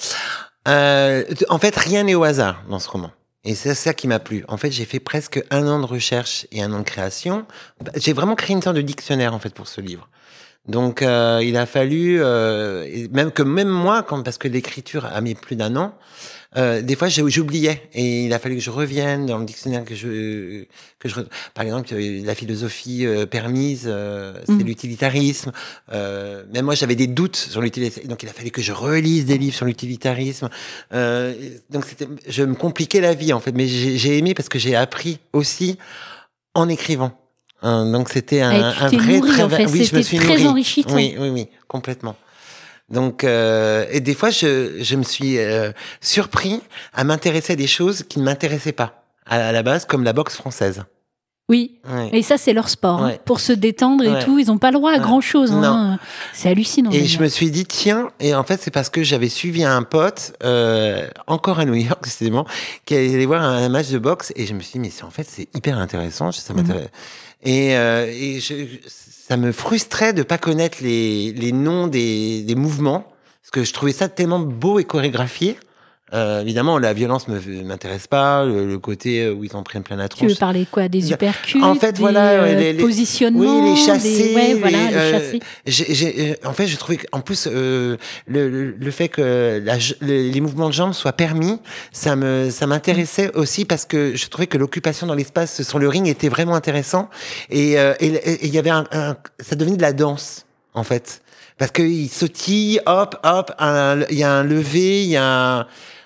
Euh, en fait, rien n'est au hasard dans ce roman. Et c'est ça qui m'a plu. En fait, j'ai fait presque un an de recherche et un an de création. J'ai vraiment créé une sorte de dictionnaire, en fait, pour ce livre. Donc, euh, il a fallu, euh, et même que même moi, quand, parce que l'écriture a mis plus d'un an, euh, des fois, j'ai- j'oubliais. Et il a fallu que je revienne dans le dictionnaire, que je, que je, re- par exemple, euh, la philosophie euh, permise, euh, c'est Mhm. l'utilitarisme. Euh, même moi, j'avais des doutes sur l'utilitarisme. Donc, il a fallu que je relise des livres sur l'utilitarisme. Euh, donc, c'était, je me compliquais la vie, en fait. Mais j'ai j'ai aimé parce que j'ai appris aussi en écrivant. Hein, donc, c'était un, Et tu un t'es vrai nourri, en travail. fait. Oui, je me C'était suis très nourri. enrichissant. Oui, oui, oui, complètement. Donc, euh, et des fois, je, je me suis euh, surpris à m'intéresser à des choses qui ne m'intéressaient pas à, à la base, comme la boxe française. Oui. Ouais. Et ça, c'est leur sport. hein. Ouais. Pour se détendre et Ouais. tout, ils n'ont pas le droit à Ouais. grand chose. Non. C'est hallucinant. Et d'ailleurs. je me suis dit, tiens, et en fait, c'est parce que j'avais suivi un pote, euh, encore à New York, précisément, qui allait voir un match de boxe, et je me suis dit, mais c'est, en fait, c'est hyper intéressant, ça m'intéresse. Et, euh, et je, ça me frustrait de pas connaître les, les noms des, des mouvements, parce que je trouvais ça tellement beau et chorégraphié. Euh, évidemment, la violence me m'intéresse pas, le, le côté où ils en prennent plein la Tu tronche. veux parler quoi? Des uppercuts, En fait, des voilà, euh, les- les- positionnements, oui, les chassés, des... Ouais, voilà, les, les euh, chassés. J'ai, j'ai, euh, en fait, je trouvais qu'en plus euh, le, le, le fait que la, le, les mouvements de jambes soient permis, ça me, ça m'intéressait aussi parce que je trouvais que l'occupation dans l'espace sur le ring était vraiment intéressant et euh, et il y avait un, un, ça devenait de la danse en fait parce que il sautille, hop, hop, il y a un lever, il y a un,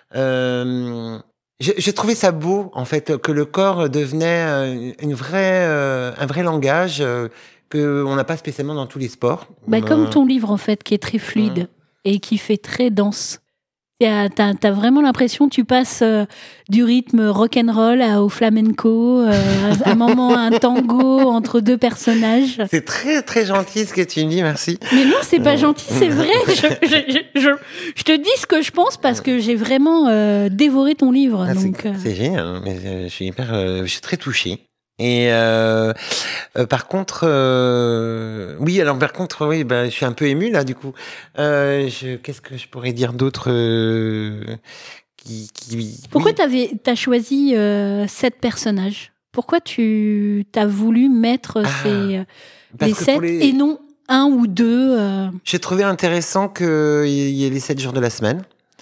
euh, je, je trouvais ça beau en fait que le corps devenait euh, une vraie, euh, un vrai langage. Euh, qu'on n'a pas spécialement dans tous les sports. Bah, Euh, comme ton livre, en fait, qui est très fluide et qui fait très danse. T'as, t'as, t'as vraiment l'impression tu passes euh, du rythme rock'n'roll à- au flamenco, euh, à un moment un tango entre deux personnages. C'est très très gentil ce que tu me dis, merci. Mais non, c'est pas gentil, c'est vrai. Je, je, je, je, je te dis ce que je pense parce que j'ai vraiment euh, dévoré ton livre. Ah, donc, c'est, euh, c'est génial, mais euh, je suis hyper, euh, je suis très touché. Et euh, euh, par contre, euh, oui, alors par contre, oui, bah, je suis un peu ému là, du coup. Euh, je, qu'est-ce que je pourrais dire d'autre euh, qui, qui, Pourquoi oui. t'avais, t'as choisi euh, sept personnages? Pourquoi tu t'as voulu mettre Ah, ces, euh, Parce les que sept pour les- et non un ou deux euh, J'ai trouvé intéressant qu'il y ait les sept jours de la semaine.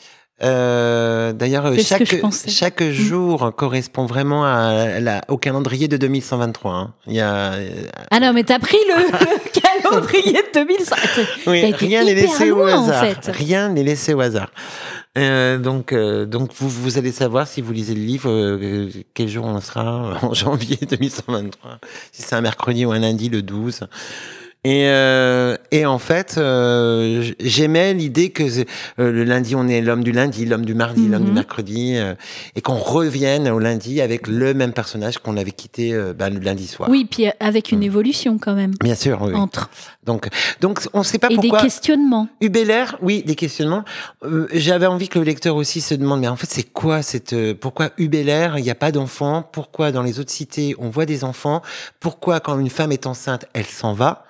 Euh, d'ailleurs, C'est ce que je chaque, pensais. chaque jour correspond vraiment à la, au calendrier de deux mille cent vingt-trois. Hein. Il y a, euh, Ah non, mais t'as pris le, le calendrier de deux mille cinq. oui, T'as été rien n'est hyper laissé au loin, en hasard. fait. Rien n'est laissé au hasard. Euh, donc, euh, donc vous, vous allez savoir si vous lisez le livre euh, quel jour on sera en janvier deux mille cent vingt-trois. Si c'est un mercredi ou un lundi le douze. Et, euh, et en fait, euh, j'aimais l'idée que euh, le lundi, on est l'homme du lundi, l'homme du mardi, l'homme du Mhm. mercredi, euh, et qu'on revienne au lundi avec le même personnage qu'on avait quitté euh, ben, le lundi soir. Oui, puis avec une évolution quand même Bien sûr, oui. entre Donc, donc, on ne sait pas et pourquoi. des questionnements. Hubeler, oui, des questionnements. Euh, j'avais envie que le lecteur aussi se demande, mais en fait, c'est quoi cette, euh, pourquoi Hubeler, il n'y a pas d'enfants? Pourquoi dans les autres cités, on voit des enfants? Pourquoi quand une femme est enceinte, elle s'en va?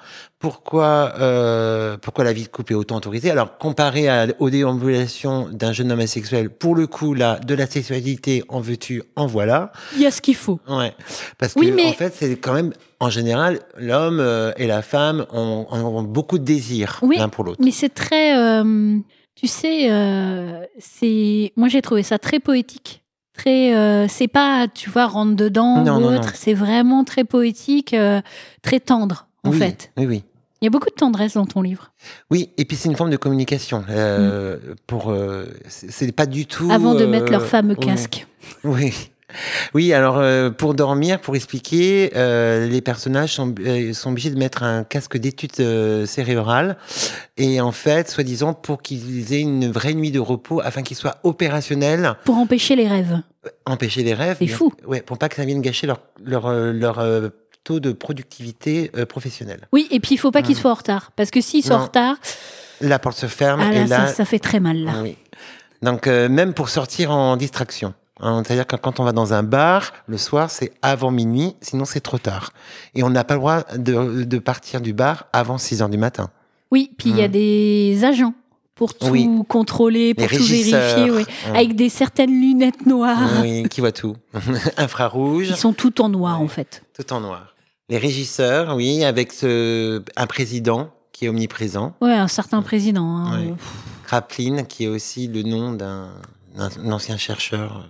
pourquoi, euh, pourquoi la vie de couple est autant autorisée. Alors, comparé à, aux déambulations d'un jeune homme asexuel, pour le coup, là, de la sexualité, en veux-tu, en voilà. Il y a ce qu'il faut. Ouais. Parce Oui, que, mais- en fait, c'est quand même, en général, l'homme euh, et la femme ont, ont beaucoup de désirs Oui, l'un pour l'autre. Mais c'est très... euh, tu sais, euh, c'est... moi j'ai trouvé ça très poétique. Très, euh, c'est pas, tu vois, rentre dedans Non, ou non, autre. non. C'est vraiment très poétique, euh, très tendre, en oui, fait. Oui, oui. Il y a beaucoup de tendresse dans ton livre. Oui, et puis c'est une forme de communication. Euh, pour, euh, c'est c'est pas du tout. Avant de euh, mettre leur fameux oui. casque. Oui. Oui, alors euh, pour dormir, pour expliquer, euh, les personnages sont, euh, sont obligés de mettre un casque d'étude euh, cérébrale et en fait, soi-disant, pour qu'ils aient une vraie nuit de repos afin qu'ils soient opérationnels, Pour empêcher les rêves. empêcher les rêves. C'est bien- fou. Ouais, pour pas que ça vienne gâcher leur leur euh, leur euh, taux de productivité euh, professionnelle. Oui, et puis il faut pas qu'ils Mm. soient en retard. Parce que s'ils sont Non. en retard, La porte se ferme ah et là, là, ça, ça fait très mal. Là. oui. Donc euh, même pour sortir en distraction. Hein, c'est-à-dire que quand on va dans un bar, le soir, c'est avant minuit, sinon c'est trop tard. Et on n'a pas le droit de, de partir du bar avant six heures du matin. Oui, puis il y a Mm. des agents pour tout Oui. contrôler, pour Les tout régisseurs. vérifier, oui. Mm. Avec des certaines lunettes noires. Oui, qui voit tout. Infrarouge, Ils sont tout en noir, Oui. en fait. tout en noir. Les régisseurs, oui, avec ce, un président qui est omniprésent. Ouais, un certain président. hein. Oui. Kraplin, qui est aussi le nom d'un, d'un ancien chercheur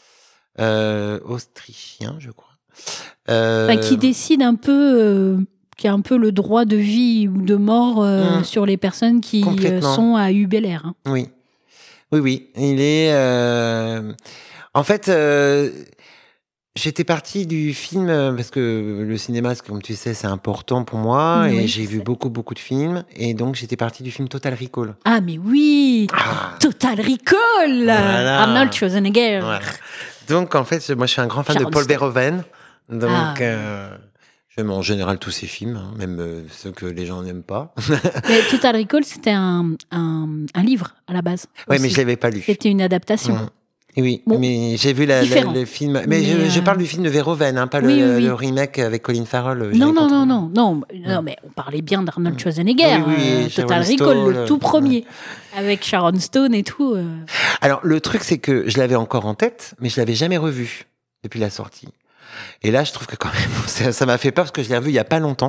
euh, autrichien, je crois. Euh, Enfin, qui décide un peu, euh, qui a un peu le droit de vie ou de mort euh, Mm. sur les personnes qui euh, Complètement. sont à U B L R. hein. Oui, oui, oui. Il est. euh, En fait, euh, j'étais partie du film euh, parce que le cinéma, c'est- comme tu sais, c'est important pour moi Oui, et je j'ai vu sais. beaucoup, beaucoup de films et donc j'étais partie du film Total Recall. Ah, mais oui Ah. Total Recall Voilà. Arnold Schwarzenegger. Voilà. Donc en fait, moi, je suis un grand fan Sharon de Paul Stone. Verhoeven. Donc, Ah. euh, j'aime en général tous ses films, hein, même euh, ceux que les gens n'aiment pas. Mais Total Recall, c'était un, un, un livre à la base. Oui, aussi. mais je l'avais pas lu. C'était une adaptation. Mm. Oui, Bon, mais j'ai vu la, la- différent. le film. Mais, Mais, je, je euh, parle du film de Verhoeven, hein, pas le, Oui, oui, oui. le remake avec Colin Farrell. euh, Non, j'avais non, pas non, trop- non, non, non, mais on parlait bien d'Arnold Schwarzenegger. Oui, oui, euh, Sharon Total Recall, Stone, le tout premier, avec Sharon Stone et tout. euh. Alors, le truc, c'est que je l'avais encore en tête, mais je l'avais jamais revu depuis la sortie. Et là, je trouve que quand même, ça ça m'a fait peur parce que je l'ai revu il y a pas longtemps.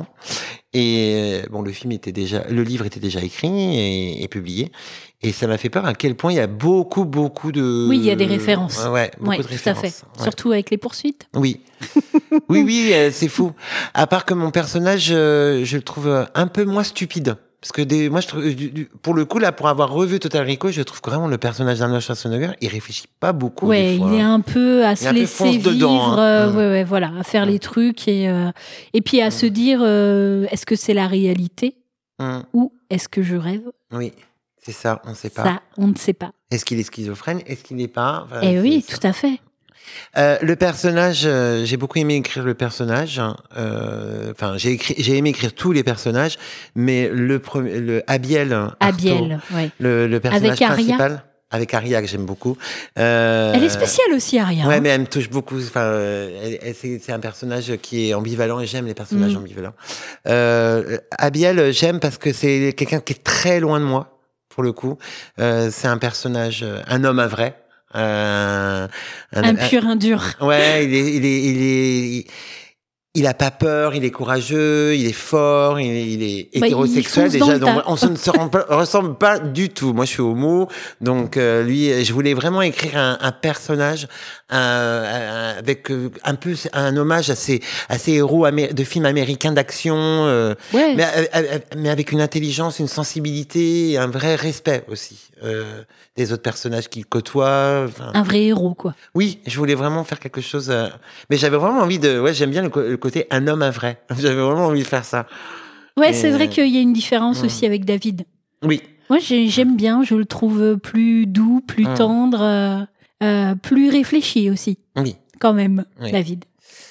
Et bon, le film était déjà, le livre était déjà écrit et, et publié. Et ça m'a fait peur à quel point il y a beaucoup, beaucoup de. Oui, il y a des références. Ouais, ouais, beaucoup Ouais, de tout à références. fait. Ouais. Surtout avec les poursuites. Oui. Oui, oui, euh, c'est fou. À part que mon personnage, euh, je le trouve euh, un peu moins stupide. Parce que des, moi, je trouve, du- du- pour le coup, là, pour avoir revu Total Recall, je trouve que vraiment le personnage d'Arnold Schwarzenegger, il réfléchit pas beaucoup. Ouais, des fois. il est un peu à Il est se un peu laisser fonce vivre, dedans, hein. euh, Mm. ouais, ouais, voilà, à faire les trucs et euh, et puis à se dire euh, est-ce que c'est la réalité Hum, ou est-ce que je rêve? oui, c'est ça, on sait pas. Ça, on ne sait pas. Est-ce qu'il est schizophrène? Est-ce qu'il n'est pas? Enfin, Eh oui, c'est ça. tout à fait. Euh, le personnage, euh, j'ai beaucoup aimé écrire le personnage. hein. Euh, Enfin, j'ai écrit, j'ai aimé écrire tous les personnages, mais le premier, le Abiel, Artaud, Abiel, ouais. le, le personnage Avec Aria. principal, avec Aria que j'aime beaucoup. Euh, Elle est spéciale aussi, Aria. Ouais, hein. mais elle me touche beaucoup. Enfin, euh, elle- elle- c'est, c'est un personnage qui est ambivalent et j'aime les personnages Mm. ambivalents. Euh, Abiel, j'aime parce que c'est quelqu'un qui est très loin de moi, pour le coup. Euh, c'est un personnage, euh, un homme à vrai. Euh, Un pur, un dur. Ouais, il est, il est, il est, il, il a pas peur, il est courageux, il est fort, il est, il est Bah, il hétérosexuel fonce dans déjà. le Donc tas. on se ne se rend pas- ressemble pas du tout. Moi, je suis homo, donc euh, lui, je voulais vraiment écrire un, un personnage un, un- avec euh, un peu un hommage à ces, à ces héros amé- de films américains d'action, euh, Ouais. mais, euh, euh, mais avec une intelligence, une sensibilité, et un vrai respect aussi euh, des autres personnages qu'il côtoie. Enfin, Un vrai héros, quoi. oui, je voulais vraiment faire quelque chose. euh, Mais j'avais vraiment envie de. Ouais, j'aime bien le, co- le côté un homme à vrai. J'avais vraiment envie de faire ça. Ouais, Et- c'est vrai qu'il y a une différence Mm. aussi avec David. Oui. Moi, j'ai- j'aime bien, je le trouve plus doux, plus Mm. tendre, euh, euh, plus réfléchi aussi, Oui. quand même, Oui. David.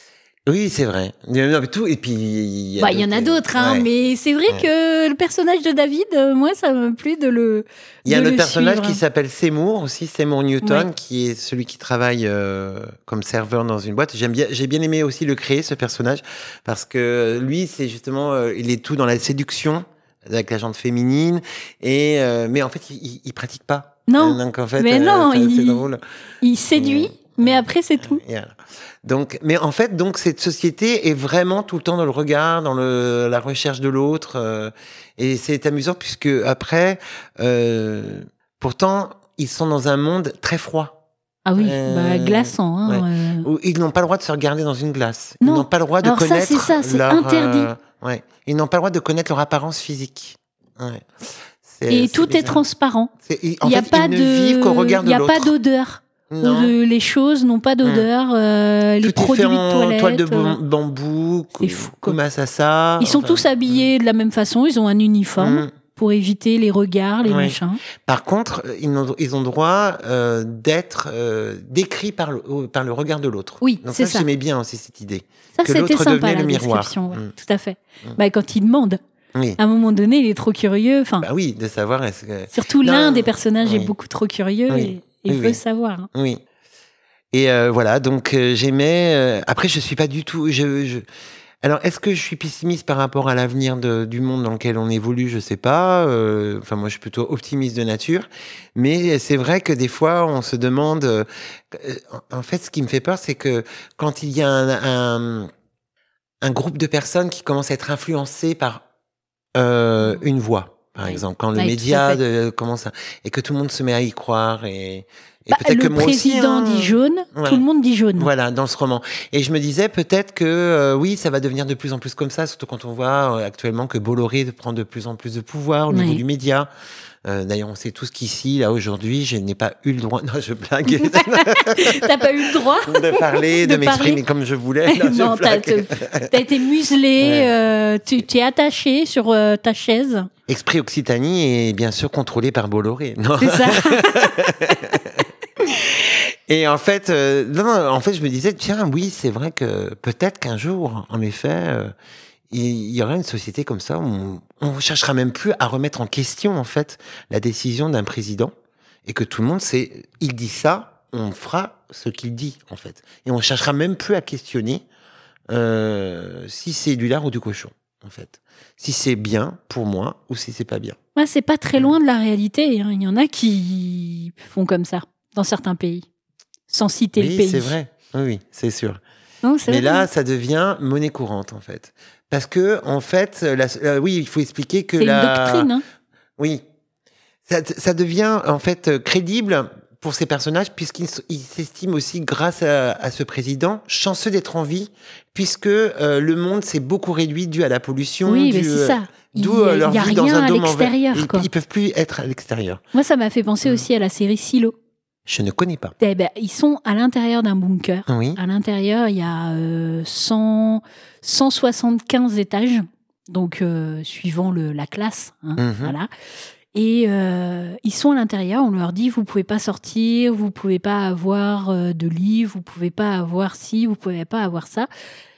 Oui, c'est vrai. Non, mais tout, et puis il y, Bah, il y en a d'autres, hein, ouais. mais c'est vrai Ouais. que le personnage de David, euh, moi, ça m'a plu de le. Il y a de un autre le personnage suivre. qui s'appelle Seymour aussi, Seymour Newton, Ouais. qui est celui qui travaille euh, comme serveur dans une boîte. J'aime bien, j'ai bien aimé aussi le créer, ce personnage, parce que lui, c'est justement, euh, il est tout dans la séduction avec la jante féminine, et euh, mais en fait, il, il, il pratique pas. Non, Euh, donc en fait, mais euh, non, c'est, il- c'est drôle. Il séduit, mais après, c'est tout. Et voilà. Donc, mais en fait, donc cette société est vraiment tout le temps dans le regard, dans le, la recherche de l'autre, euh, et c'est amusant puisque après, euh, pourtant, ils sont dans un monde très froid Ah oui, Euh, bah, glaçant. Hein, ouais. euh. où ils n'ont pas le droit de se regarder dans une glace. Non. Ils n'ont pas le droit de Alors ça, connaître c'est ça, c'est leur, interdit. euh, ouais, ils n'ont pas le droit de connaître leur apparence physique. Ouais. C'est- Et c'est tout est bizarre. transparent. C'est- ils- en Il n'y a fait, pas ils ne de. vivent qu'au regard de Il n'y a l'autre. pas d'odeur. Non. De- les choses n'ont pas d'odeur. euh, les Tout est produits fait de en toilette. toile de euh, bam- bambou, c'est fou, quoi. Kumasasa. Ils sont enfin, tous habillés de la même façon. Ils ont un uniforme mm. pour éviter les regards, les Ouais. machins. Par contre, euh, ils ont, ils ont droit euh, d'être euh, décrits par le, au- par le regard de l'autre. Oui, Donc c'est ça, ça. j'aimais bien aussi cette idée. Ça, que c'était l'autre sympa, devenait la le miroir. description. Ouais, Mm. Tout à fait. Mm. Bah, quand il demande, Oui. à un moment donné, il est trop curieux. Enfin, Bah oui, de savoir est-ce que... surtout Non, l'un des personnages oui. est beaucoup trop curieux Oui. et, et Oui, veut oui. savoir. hein. Oui. Et euh, voilà, donc euh, j'aimais... euh, après, je suis pas du tout... Je, je... Alors, est-ce que je suis pessimiste par rapport à l'avenir de- du monde dans lequel on évolue? Je sais pas. euh, Enfin, moi, je suis plutôt optimiste de nature. Mais c'est vrai que des fois, on se demande... euh, en fait, ce qui me fait peur, c'est que quand il y a un, un, un groupe de personnes qui commencent à être influencées par euh, une voix, par Oui. exemple, quand le Oui, tout média à fait. de, commence à... Et que tout le monde se met à y croire et... Et Bah, peut-être que le moi aussi, président hein. dit jaune, Ouais. tout le monde dit jaune. Voilà, dans ce roman. Et je me disais peut-être que euh, oui, ça va devenir de plus en plus comme ça, surtout quand on voit euh, actuellement que Bolloré prend de plus en plus de pouvoir au niveau Oui. du média. Euh, D'ailleurs, on sait tous qu'ici, là, aujourd'hui, je n'ai pas eu le droit, non, je blague, T'as pas eu le droit de parler, de, De m'exprimer parler. comme je voulais. Non, je Non, t'as blague. t'as été muselé, Ouais. euh, tu t'es attaché sur euh, ta chaise. Esprit Occitanie est bien sûr contrôlé par Bolloré. Non. C'est ça. Et en fait, euh, non, non, en fait, je me disais, tiens, oui, c'est vrai que peut-être qu'un jour, en effet, euh, il il y aura une société comme ça où on, on cherchera même plus à remettre en question, en fait, la décision d'un président et que tout le monde sait, il dit ça, on fera ce qu'il dit, en fait. Et on cherchera même plus à questionner euh, si c'est du lard ou du cochon, en fait. Si c'est bien pour moi ou si c'est pas bien. Ouais, c'est pas très loin de la réalité. hein. Il y en a qui font comme ça dans certains pays, sans citer le Oui, pays. c'est vrai. Oui, oui, c'est sûr. Non, c'est Mais vrai. là, ça devient monnaie courante, en fait. Parce que, en fait, la- euh, oui, il faut expliquer que c'est la... une doctrine. hein. Oui. Ça, ça devient, en fait, euh, crédible pour ces personnages, puisqu'ils s- ils s'estiment aussi, grâce à, à ce président, chanceux d'être en vie, puisque euh, le monde s'est beaucoup réduit dû à la pollution. Oui, dû, mais c'est euh, ça. Il D'où euh, leur n'y a vie dans rien un à dôme en verre. l'extérieur. Ils, quoi. ils peuvent plus être à l'extérieur. Moi, ça m'a fait penser aussi à la série Silo. Je ne connais pas. Eh ben, ils sont à l'intérieur d'un bunker. Oui. À l'intérieur, il y a euh, cent, cent soixante-quinze étages, donc euh, suivant le, la classe. hein, Mhm. Voilà. Et euh, ils sont à l'intérieur, on leur dit vous pouvez pas sortir, vous pouvez pas avoir euh, de livres, vous pouvez pas avoir ci, vous pouvez pas avoir ça.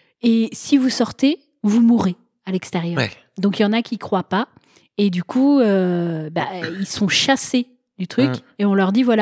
Et si vous sortez, vous mourrez à l'extérieur. Ouais. Donc il y en a qui croient pas. Et du coup, euh, bah, ils sont chassés du truc. Mm. Et on leur dit voilà,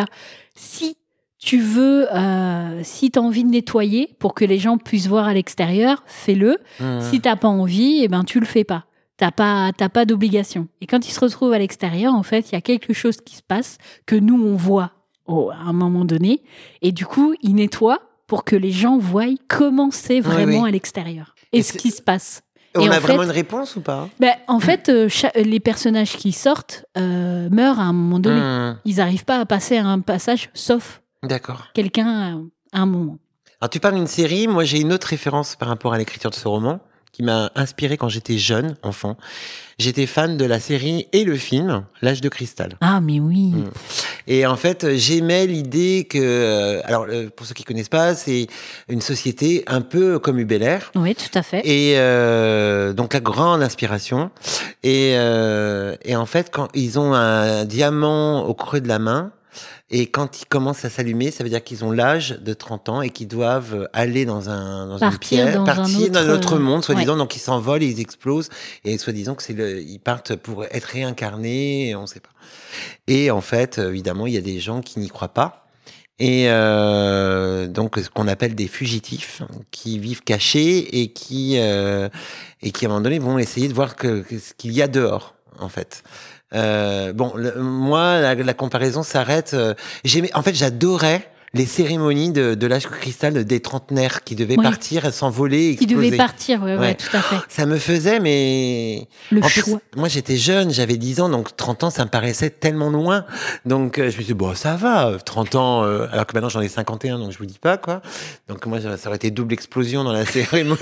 si tu veux, euh, si tu as envie de nettoyer pour que les gens puissent voir à l'extérieur, fais-le. Mhm. Si t'as pas envie, eh ben tu le fais pas. T'as pas, t'as pas d'obligation. Et quand ils se retrouvent à l'extérieur, en fait, il y a quelque chose qui se passe que nous on voit au- à un moment donné. Et du coup, ils nettoient pour que les gens voient comment c'est vraiment oui. à l'extérieur et, Et ce c'est- qui se passe. On Et a en vraiment fait- une réponse ou pas? Ben, en fait, euh, cha- les personnages qui sortent euh, meurent à un moment donné. Mhm. Ils n'arrivent pas à passer à un passage, sauf D'accord. quelqu'un à, à un moment. Alors tu parles d'une série, moi j'ai une autre référence par rapport à l'écriture de ce roman qui m'a inspiré quand j'étais jeune, enfant. J'étais fan de la série et le film L'Âge de Cristal. Ah, mais oui. Mm. Et en fait, j'aimais l'idée que, euh, alors euh, pour ceux qui connaissent pas, c'est une société un peu comme Bel Air. Oui, tout à fait. Et euh, donc la grande inspiration. Et, euh, et en fait, quand ils ont un diamant au creux de la main, Et quand ils commencent à s'allumer, ça veut dire qu'ils ont l'âge de trente ans et qu'ils doivent aller dans un dans Partir une pierre, dans un partir autre, dans un autre monde, soi-disant. ouais. Donc ils s'envolent et ils explosent et soi-disant que c'est le, ils partent pour être réincarnés, on sait pas. Et en fait, évidemment, il y a des gens qui n'y croient pas. Et euh, donc ce qu'on appelle des fugitifs qui vivent cachés et qui euh, et qui à un moment donné vont essayer de voir que, que ce qu'il y a dehors en fait. Euh, bon, le, moi la, la comparaison s'arrête. Euh, j'aimais, en fait, j'adorais les cérémonies de, de l'âge cristal des trentenaires qui devaient Oui. partir, s'envoler, Qui exploser. devait partir, ouais, ouais, Ouais. tout à fait. Ça me faisait, mais Le en plus, choix. moi j'étais jeune, j'avais dix ans, donc trente ans, ça me paraissait tellement loin. Donc euh, je me suis dit, bon, ça va, trente ans, euh, alors que maintenant j'en ai cinquante et un, donc je vous dis pas, quoi. Donc moi, ça aurait été double explosion dans la cérémonie.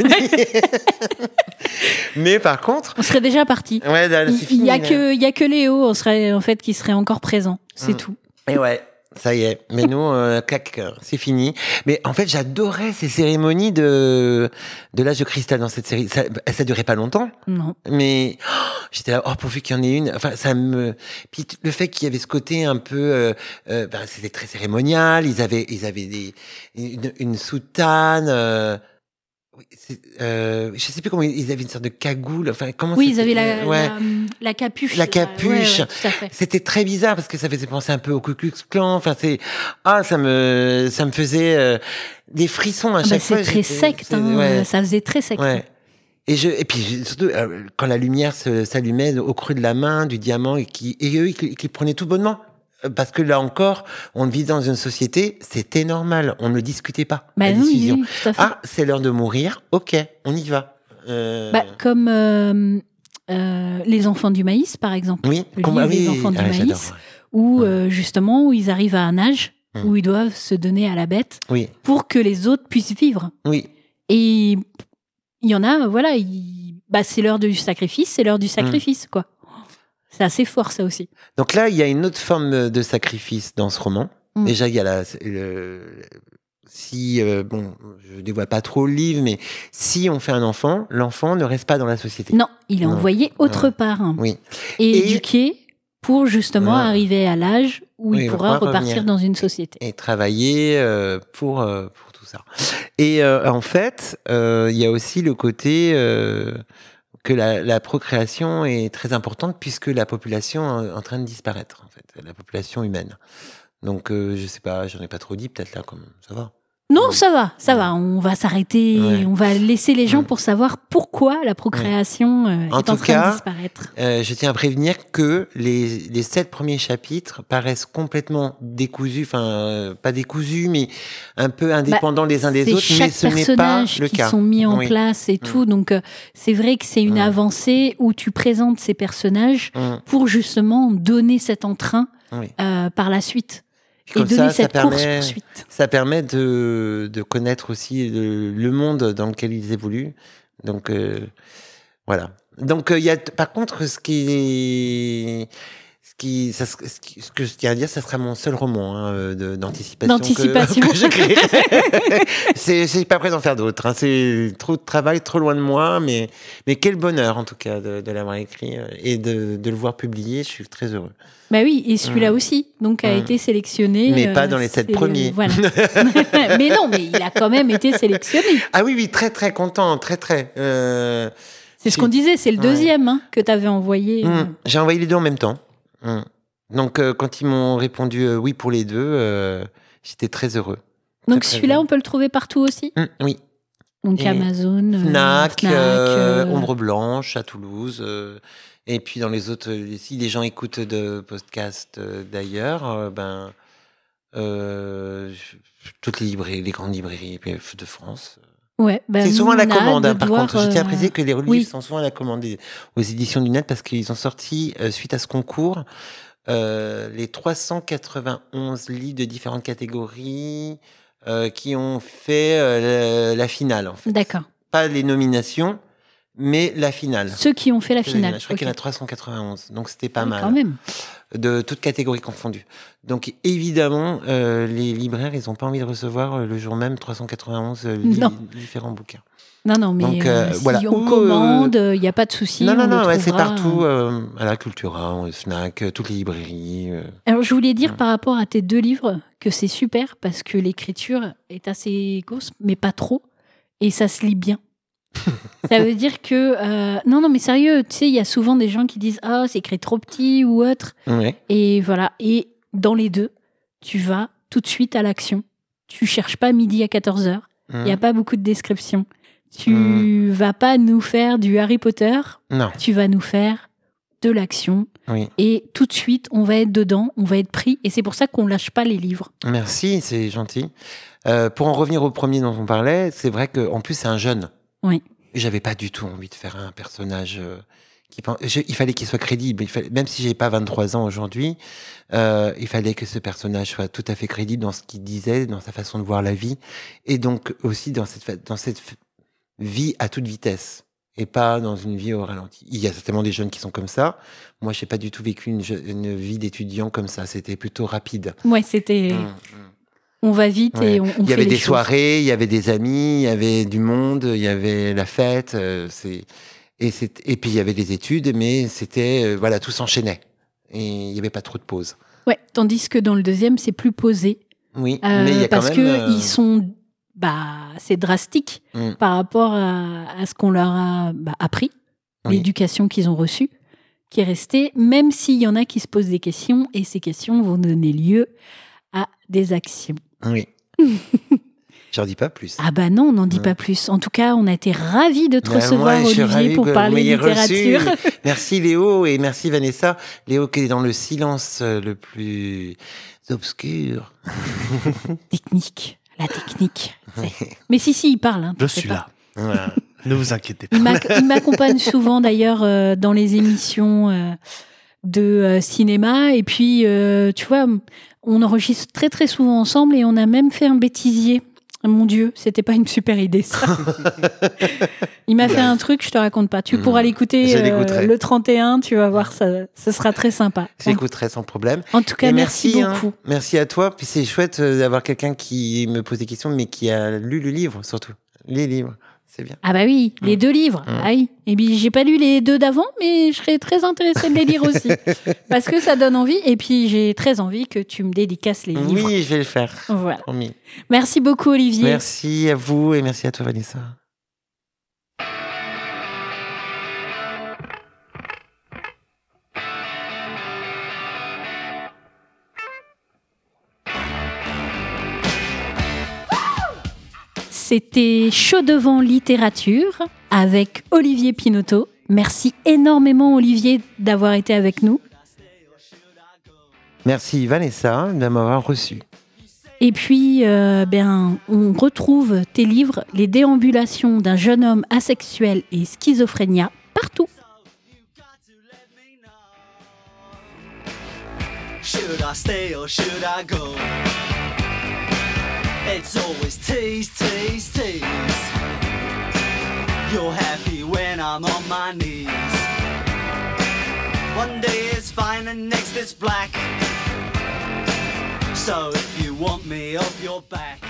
Mais par contre... On serait déjà parti. Ouais, là, c'est Il fini. y a là. que, il y a que Léo, on serait, en fait, qui serait encore présent. C'est Mm. tout. Et ouais, ça y est. Mais nous, euh, clac, c'est fini. Mais en fait, j'adorais ces cérémonies de de l'âge de cristal dans cette série. Ça, ça durait pas longtemps, Non. mais oh, j'étais là, oh pourvu qu'il y en ait une. Enfin, ça me. Puis le fait qu'il y avait ce côté un peu, euh, euh, ben, c'était très cérémonial. Ils avaient, ils avaient des une, une soutane. Euh, oui, c'est, euh, je sais plus comment ils avaient une sorte de cagoule. Enfin, comment Oui, ils c'était- avaient la, ouais. la, la capuche. La là. capuche. Ouais, ouais, tout à fait. C'était très bizarre parce que ça faisait penser un peu au Ku Klux Klan. Enfin, c'est ah, ça me ça me faisait euh, des frissons à Ah bah, chaque fois. c'est très j'étais- secte, c'est- hein, ouais, ça faisait très secte. ouais. Et je et puis je- surtout euh, quand la lumière se- s'allumait au creux de la main du diamant et qui et eux qui, qui prenaient tout bonnement. Euh, Parce que là encore, on vit dans une société, c'était normal, on ne discutait pas Bah la oui, décision. oui, tout à fait. Ah, c'est l'heure de mourir, ok, on y va. Euh, Bah, comme euh, euh, les enfants du maïs, par exemple. oui, le comme- livre ah oui, Les enfants du ah, maïs, j'adore. où Ouais. euh, justement, où ils arrivent à un âge Mm. où ils doivent se donner à la bête Oui, pour que les autres puissent vivre. oui. Et il y en a, voilà, ils- bah, c'est l'heure du sacrifice, c'est l'heure du sacrifice, quoi. C'est assez fort, ça aussi. Donc là, il y a une autre forme de sacrifice dans ce roman. Mm. Déjà, il y a la, le- si euh, bon, je dévoile pas trop le livre, mais si on fait un enfant, l'enfant ne reste pas dans la société. Non, il est Non. envoyé autre Ouais. part, hein, Oui. et, Et- éduqué pour justement Ouais. arriver à l'âge où Oui, il il va pourra pouvoir repartir revenir. dans une société. Et travailler euh, pour euh, pour tout ça. Et euh, en fait, euh, il y a aussi le côté euh, que la, la procréation est très importante puisque la population est en train de disparaître, en fait, la population humaine. Donc, euh, je sais pas, j'en ai pas trop dit, peut-être là, comme ça va. Non, Ouais. ça va, ça va. On va s'arrêter, Ouais. on va laisser les gens Ouais. pour savoir pourquoi la procréation euh, En est en tout train cas, de disparaître. Euh, je tiens à prévenir que les, les sept premiers chapitres paraissent complètement décousus, enfin euh, pas décousus, mais un peu indépendants les uns des C'est autres, mais chaque ce n'est pas personnage le qui cas. sont mis en Oui. place et tout. Donc, euh, c'est vrai que c'est une Ouais. avancée où tu présentes ces personnages Mmh, pour justement donner cet entrain oui. euh, par la suite et Comme donner ça, ça cette permet, course-poursuite. ça permet de, de connaître aussi le, le monde dans lequel ils évoluent. Donc euh, voilà. Donc il y a par contre ce qui est ce qui, ça, ce qui- ce que je tiens à dire, ça sera mon seul roman hein, de- d'anticipation. que- D'anticipation. que j'écris. c'est, je suis pas prêt d'en faire d'autres. Hein. C'est trop de travail, trop loin de moi, mais, mais quel bonheur en tout cas de, de l'avoir écrit euh, et de, de le voir publié. Je suis très heureux. Bah oui, et celui-là Mmh. aussi, donc a Mmh. été sélectionné. Mais euh, pas dans les sept c'est- premiers. Voilà. Mais non, mais il a quand même été sélectionné. Ah oui, oui, très très content, très très. Euh, C'est ce qu'on disait, c'est le Ouais. deuxième hein, que tu avais envoyé. hum, J'ai envoyé les deux en même temps. Hum. Donc euh, quand ils m'ont répondu euh, oui pour les deux, euh, j'étais très heureux. Donc très, très celui-là, bien. on peut le trouver partout aussi. Hum, oui. Donc Et Amazon, euh, Fnac, Fnac, euh, euh, Ombre Blanche à Toulouse. euh, et puis dans les autres, euh, si les gens écoutent de podcasts euh, d'ailleurs, euh, ben euh, je- toutes les librairies, les grandes librairies de France. Ouais, bah, C'est nous, souvent à la on a hâte commande, hein, de par voir, contre. Je tiens à euh, préciser que les livres oui. sont souvent à la commande des- aux éditions du Net parce qu'ils ont sorti, euh, suite à ce concours, euh, les trois cent quatre-vingt-onze livres de différentes catégories euh, qui ont fait euh, la, la finale, en fait. D'accord. Pas les nominations, mais la finale. Ceux qui ont fait la C'est finale. Je crois ok. qu'il y en a trois cent quatre-vingt-onze, donc c'était pas Ah oui, mal. Quand même. de toutes catégories confondues. Donc évidemment, euh, les libraires, ils n'ont pas envie de recevoir euh, le jour même trois cent quatre-vingt-onze euh, li- Non. différents bouquins. Non, non, mais Donc, euh, euh, si voilà. on Ou, commande, il n'y a pas de souci. non, non, on le non, ouais, c'est trouvera. partout, euh, à la Cultura, au Fnac, euh, toutes les librairies. euh. Alors, je voulais dire Ouais. par rapport à tes deux livres que c'est super parce que l'écriture est assez grosse, mais pas trop, et ça se lit bien. Ça veut dire que... euh, non, non, mais sérieux, tu sais, il y a souvent des gens qui disent « Ah, c'est écrit trop petit » ou autre. Ouais. Et voilà. Et dans les deux, tu vas tout de suite à l'action. Tu cherches pas midi à quatorze heures. Il n'y a Mmh. pas beaucoup de descriptions. Tu Mmh. vas pas nous faire du Harry Potter. Non, Tu vas nous faire de l'action. oui. Et tout de suite, on va être dedans, on va être pris. Et c'est pour ça qu'on lâche pas les livres. Merci, c'est gentil. Euh, pour en revenir au premier dont on parlait, c'est vrai qu'en plus, c'est un jeune. Oui. Et j'avais pas du tout envie de faire un personnage euh, qui pen- je- il fallait qu'il soit crédible. Il fallait, même si j'ai pas vingt-trois ans aujourd'hui, euh, il fallait que ce personnage soit tout à fait crédible dans ce qu'il disait, dans sa façon de voir la vie, et donc aussi dans cette fa- dans cette f- vie à toute vitesse, et pas dans une vie au ralenti. Il y a certainement des jeunes qui sont comme ça. Moi, j'ai pas du tout vécu une, je- une vie d'étudiant comme ça. C'était plutôt rapide. Ouais, c'était. Mmh, mmh. On va vite Ouais. et on, on Il y fait avait les des choses. soirées, il y avait des amis, il y avait du monde, il y avait la fête, euh, c'est et c'est et puis il y avait des études, mais c'était euh, voilà, tout s'enchaînait et il y avait pas trop de pauses. Ouais, tandis que dans le deuxième, c'est plus posé. Oui, Euh, mais il y a quand parce même. que euh, ils sont. Bah, c'est drastique mm, par rapport à, à ce qu'on leur a bah, appris, Oui. l'éducation qu'ils ont reçue, qui est restée, même s'il y en a qui se posent des questions, et ces questions vont donner lieu à des actions. oui. J'en dis pas plus. Ah bah non, on n'en dit Ouais. pas plus. En tout cas, on a été ravis de te Ben, recevoir, moi, je suis Olivier, ravi pour que vous parler m'ayez littérature. reçu. Merci Léo et merci Vanessa. Léo qui est dans le silence euh, le plus obscur. Technique, la technique. c'est- Mais si, si, il parle. Hein, Je t'inquiète suis pas. là. Voilà. Ne vous inquiétez pas. Il m'ac- il m'accompagne souvent d'ailleurs euh, dans les émissions euh, de euh, cinéma. Et puis, euh, tu vois, on enregistre très très souvent ensemble et on a même fait un bêtisier. Mon Dieu, c'était pas une super idée ça. Il m'a fait un truc, je te raconte pas. Tu pourras Mmh. l'écouter Je euh, l'écouterai. le trente et un, tu vas voir, ça, ce sera très sympa. En, J'écouterai sans problème. en tout cas, Et merci, hein. beaucoup. Merci à toi. Puis c'est chouette euh, d'avoir quelqu'un qui me pose des questions, mais qui a lu le livre surtout. Les livres, c'est bien. Ah bah oui, les Mmh. deux livres. Mmh. Ah oui. Et puis j'ai pas lu les deux d'avant, mais je serais très intéressée de les lire aussi. Parce que ça donne envie. Et puis j'ai très envie que tu me dédicaces les livres. Oui, je vais le faire. Voilà. Promis. Merci beaucoup, Olivier. Merci à vous et merci à toi, Vanessa. C'était Chaud devant littérature avec Olivier Pinotto. Merci énormément, Olivier, d'avoir été avec nous. Merci Vanessa de m'avoir reçu. Et puis, euh, ben, on retrouve tes livres, Les déambulations d'un jeune homme asexuel et schizophrénia, partout. Should I stay or should I go? It's always tease, tease, tease. You're happy when I'm on my knees. One day it's fine and next it's black. So if you want me off your back,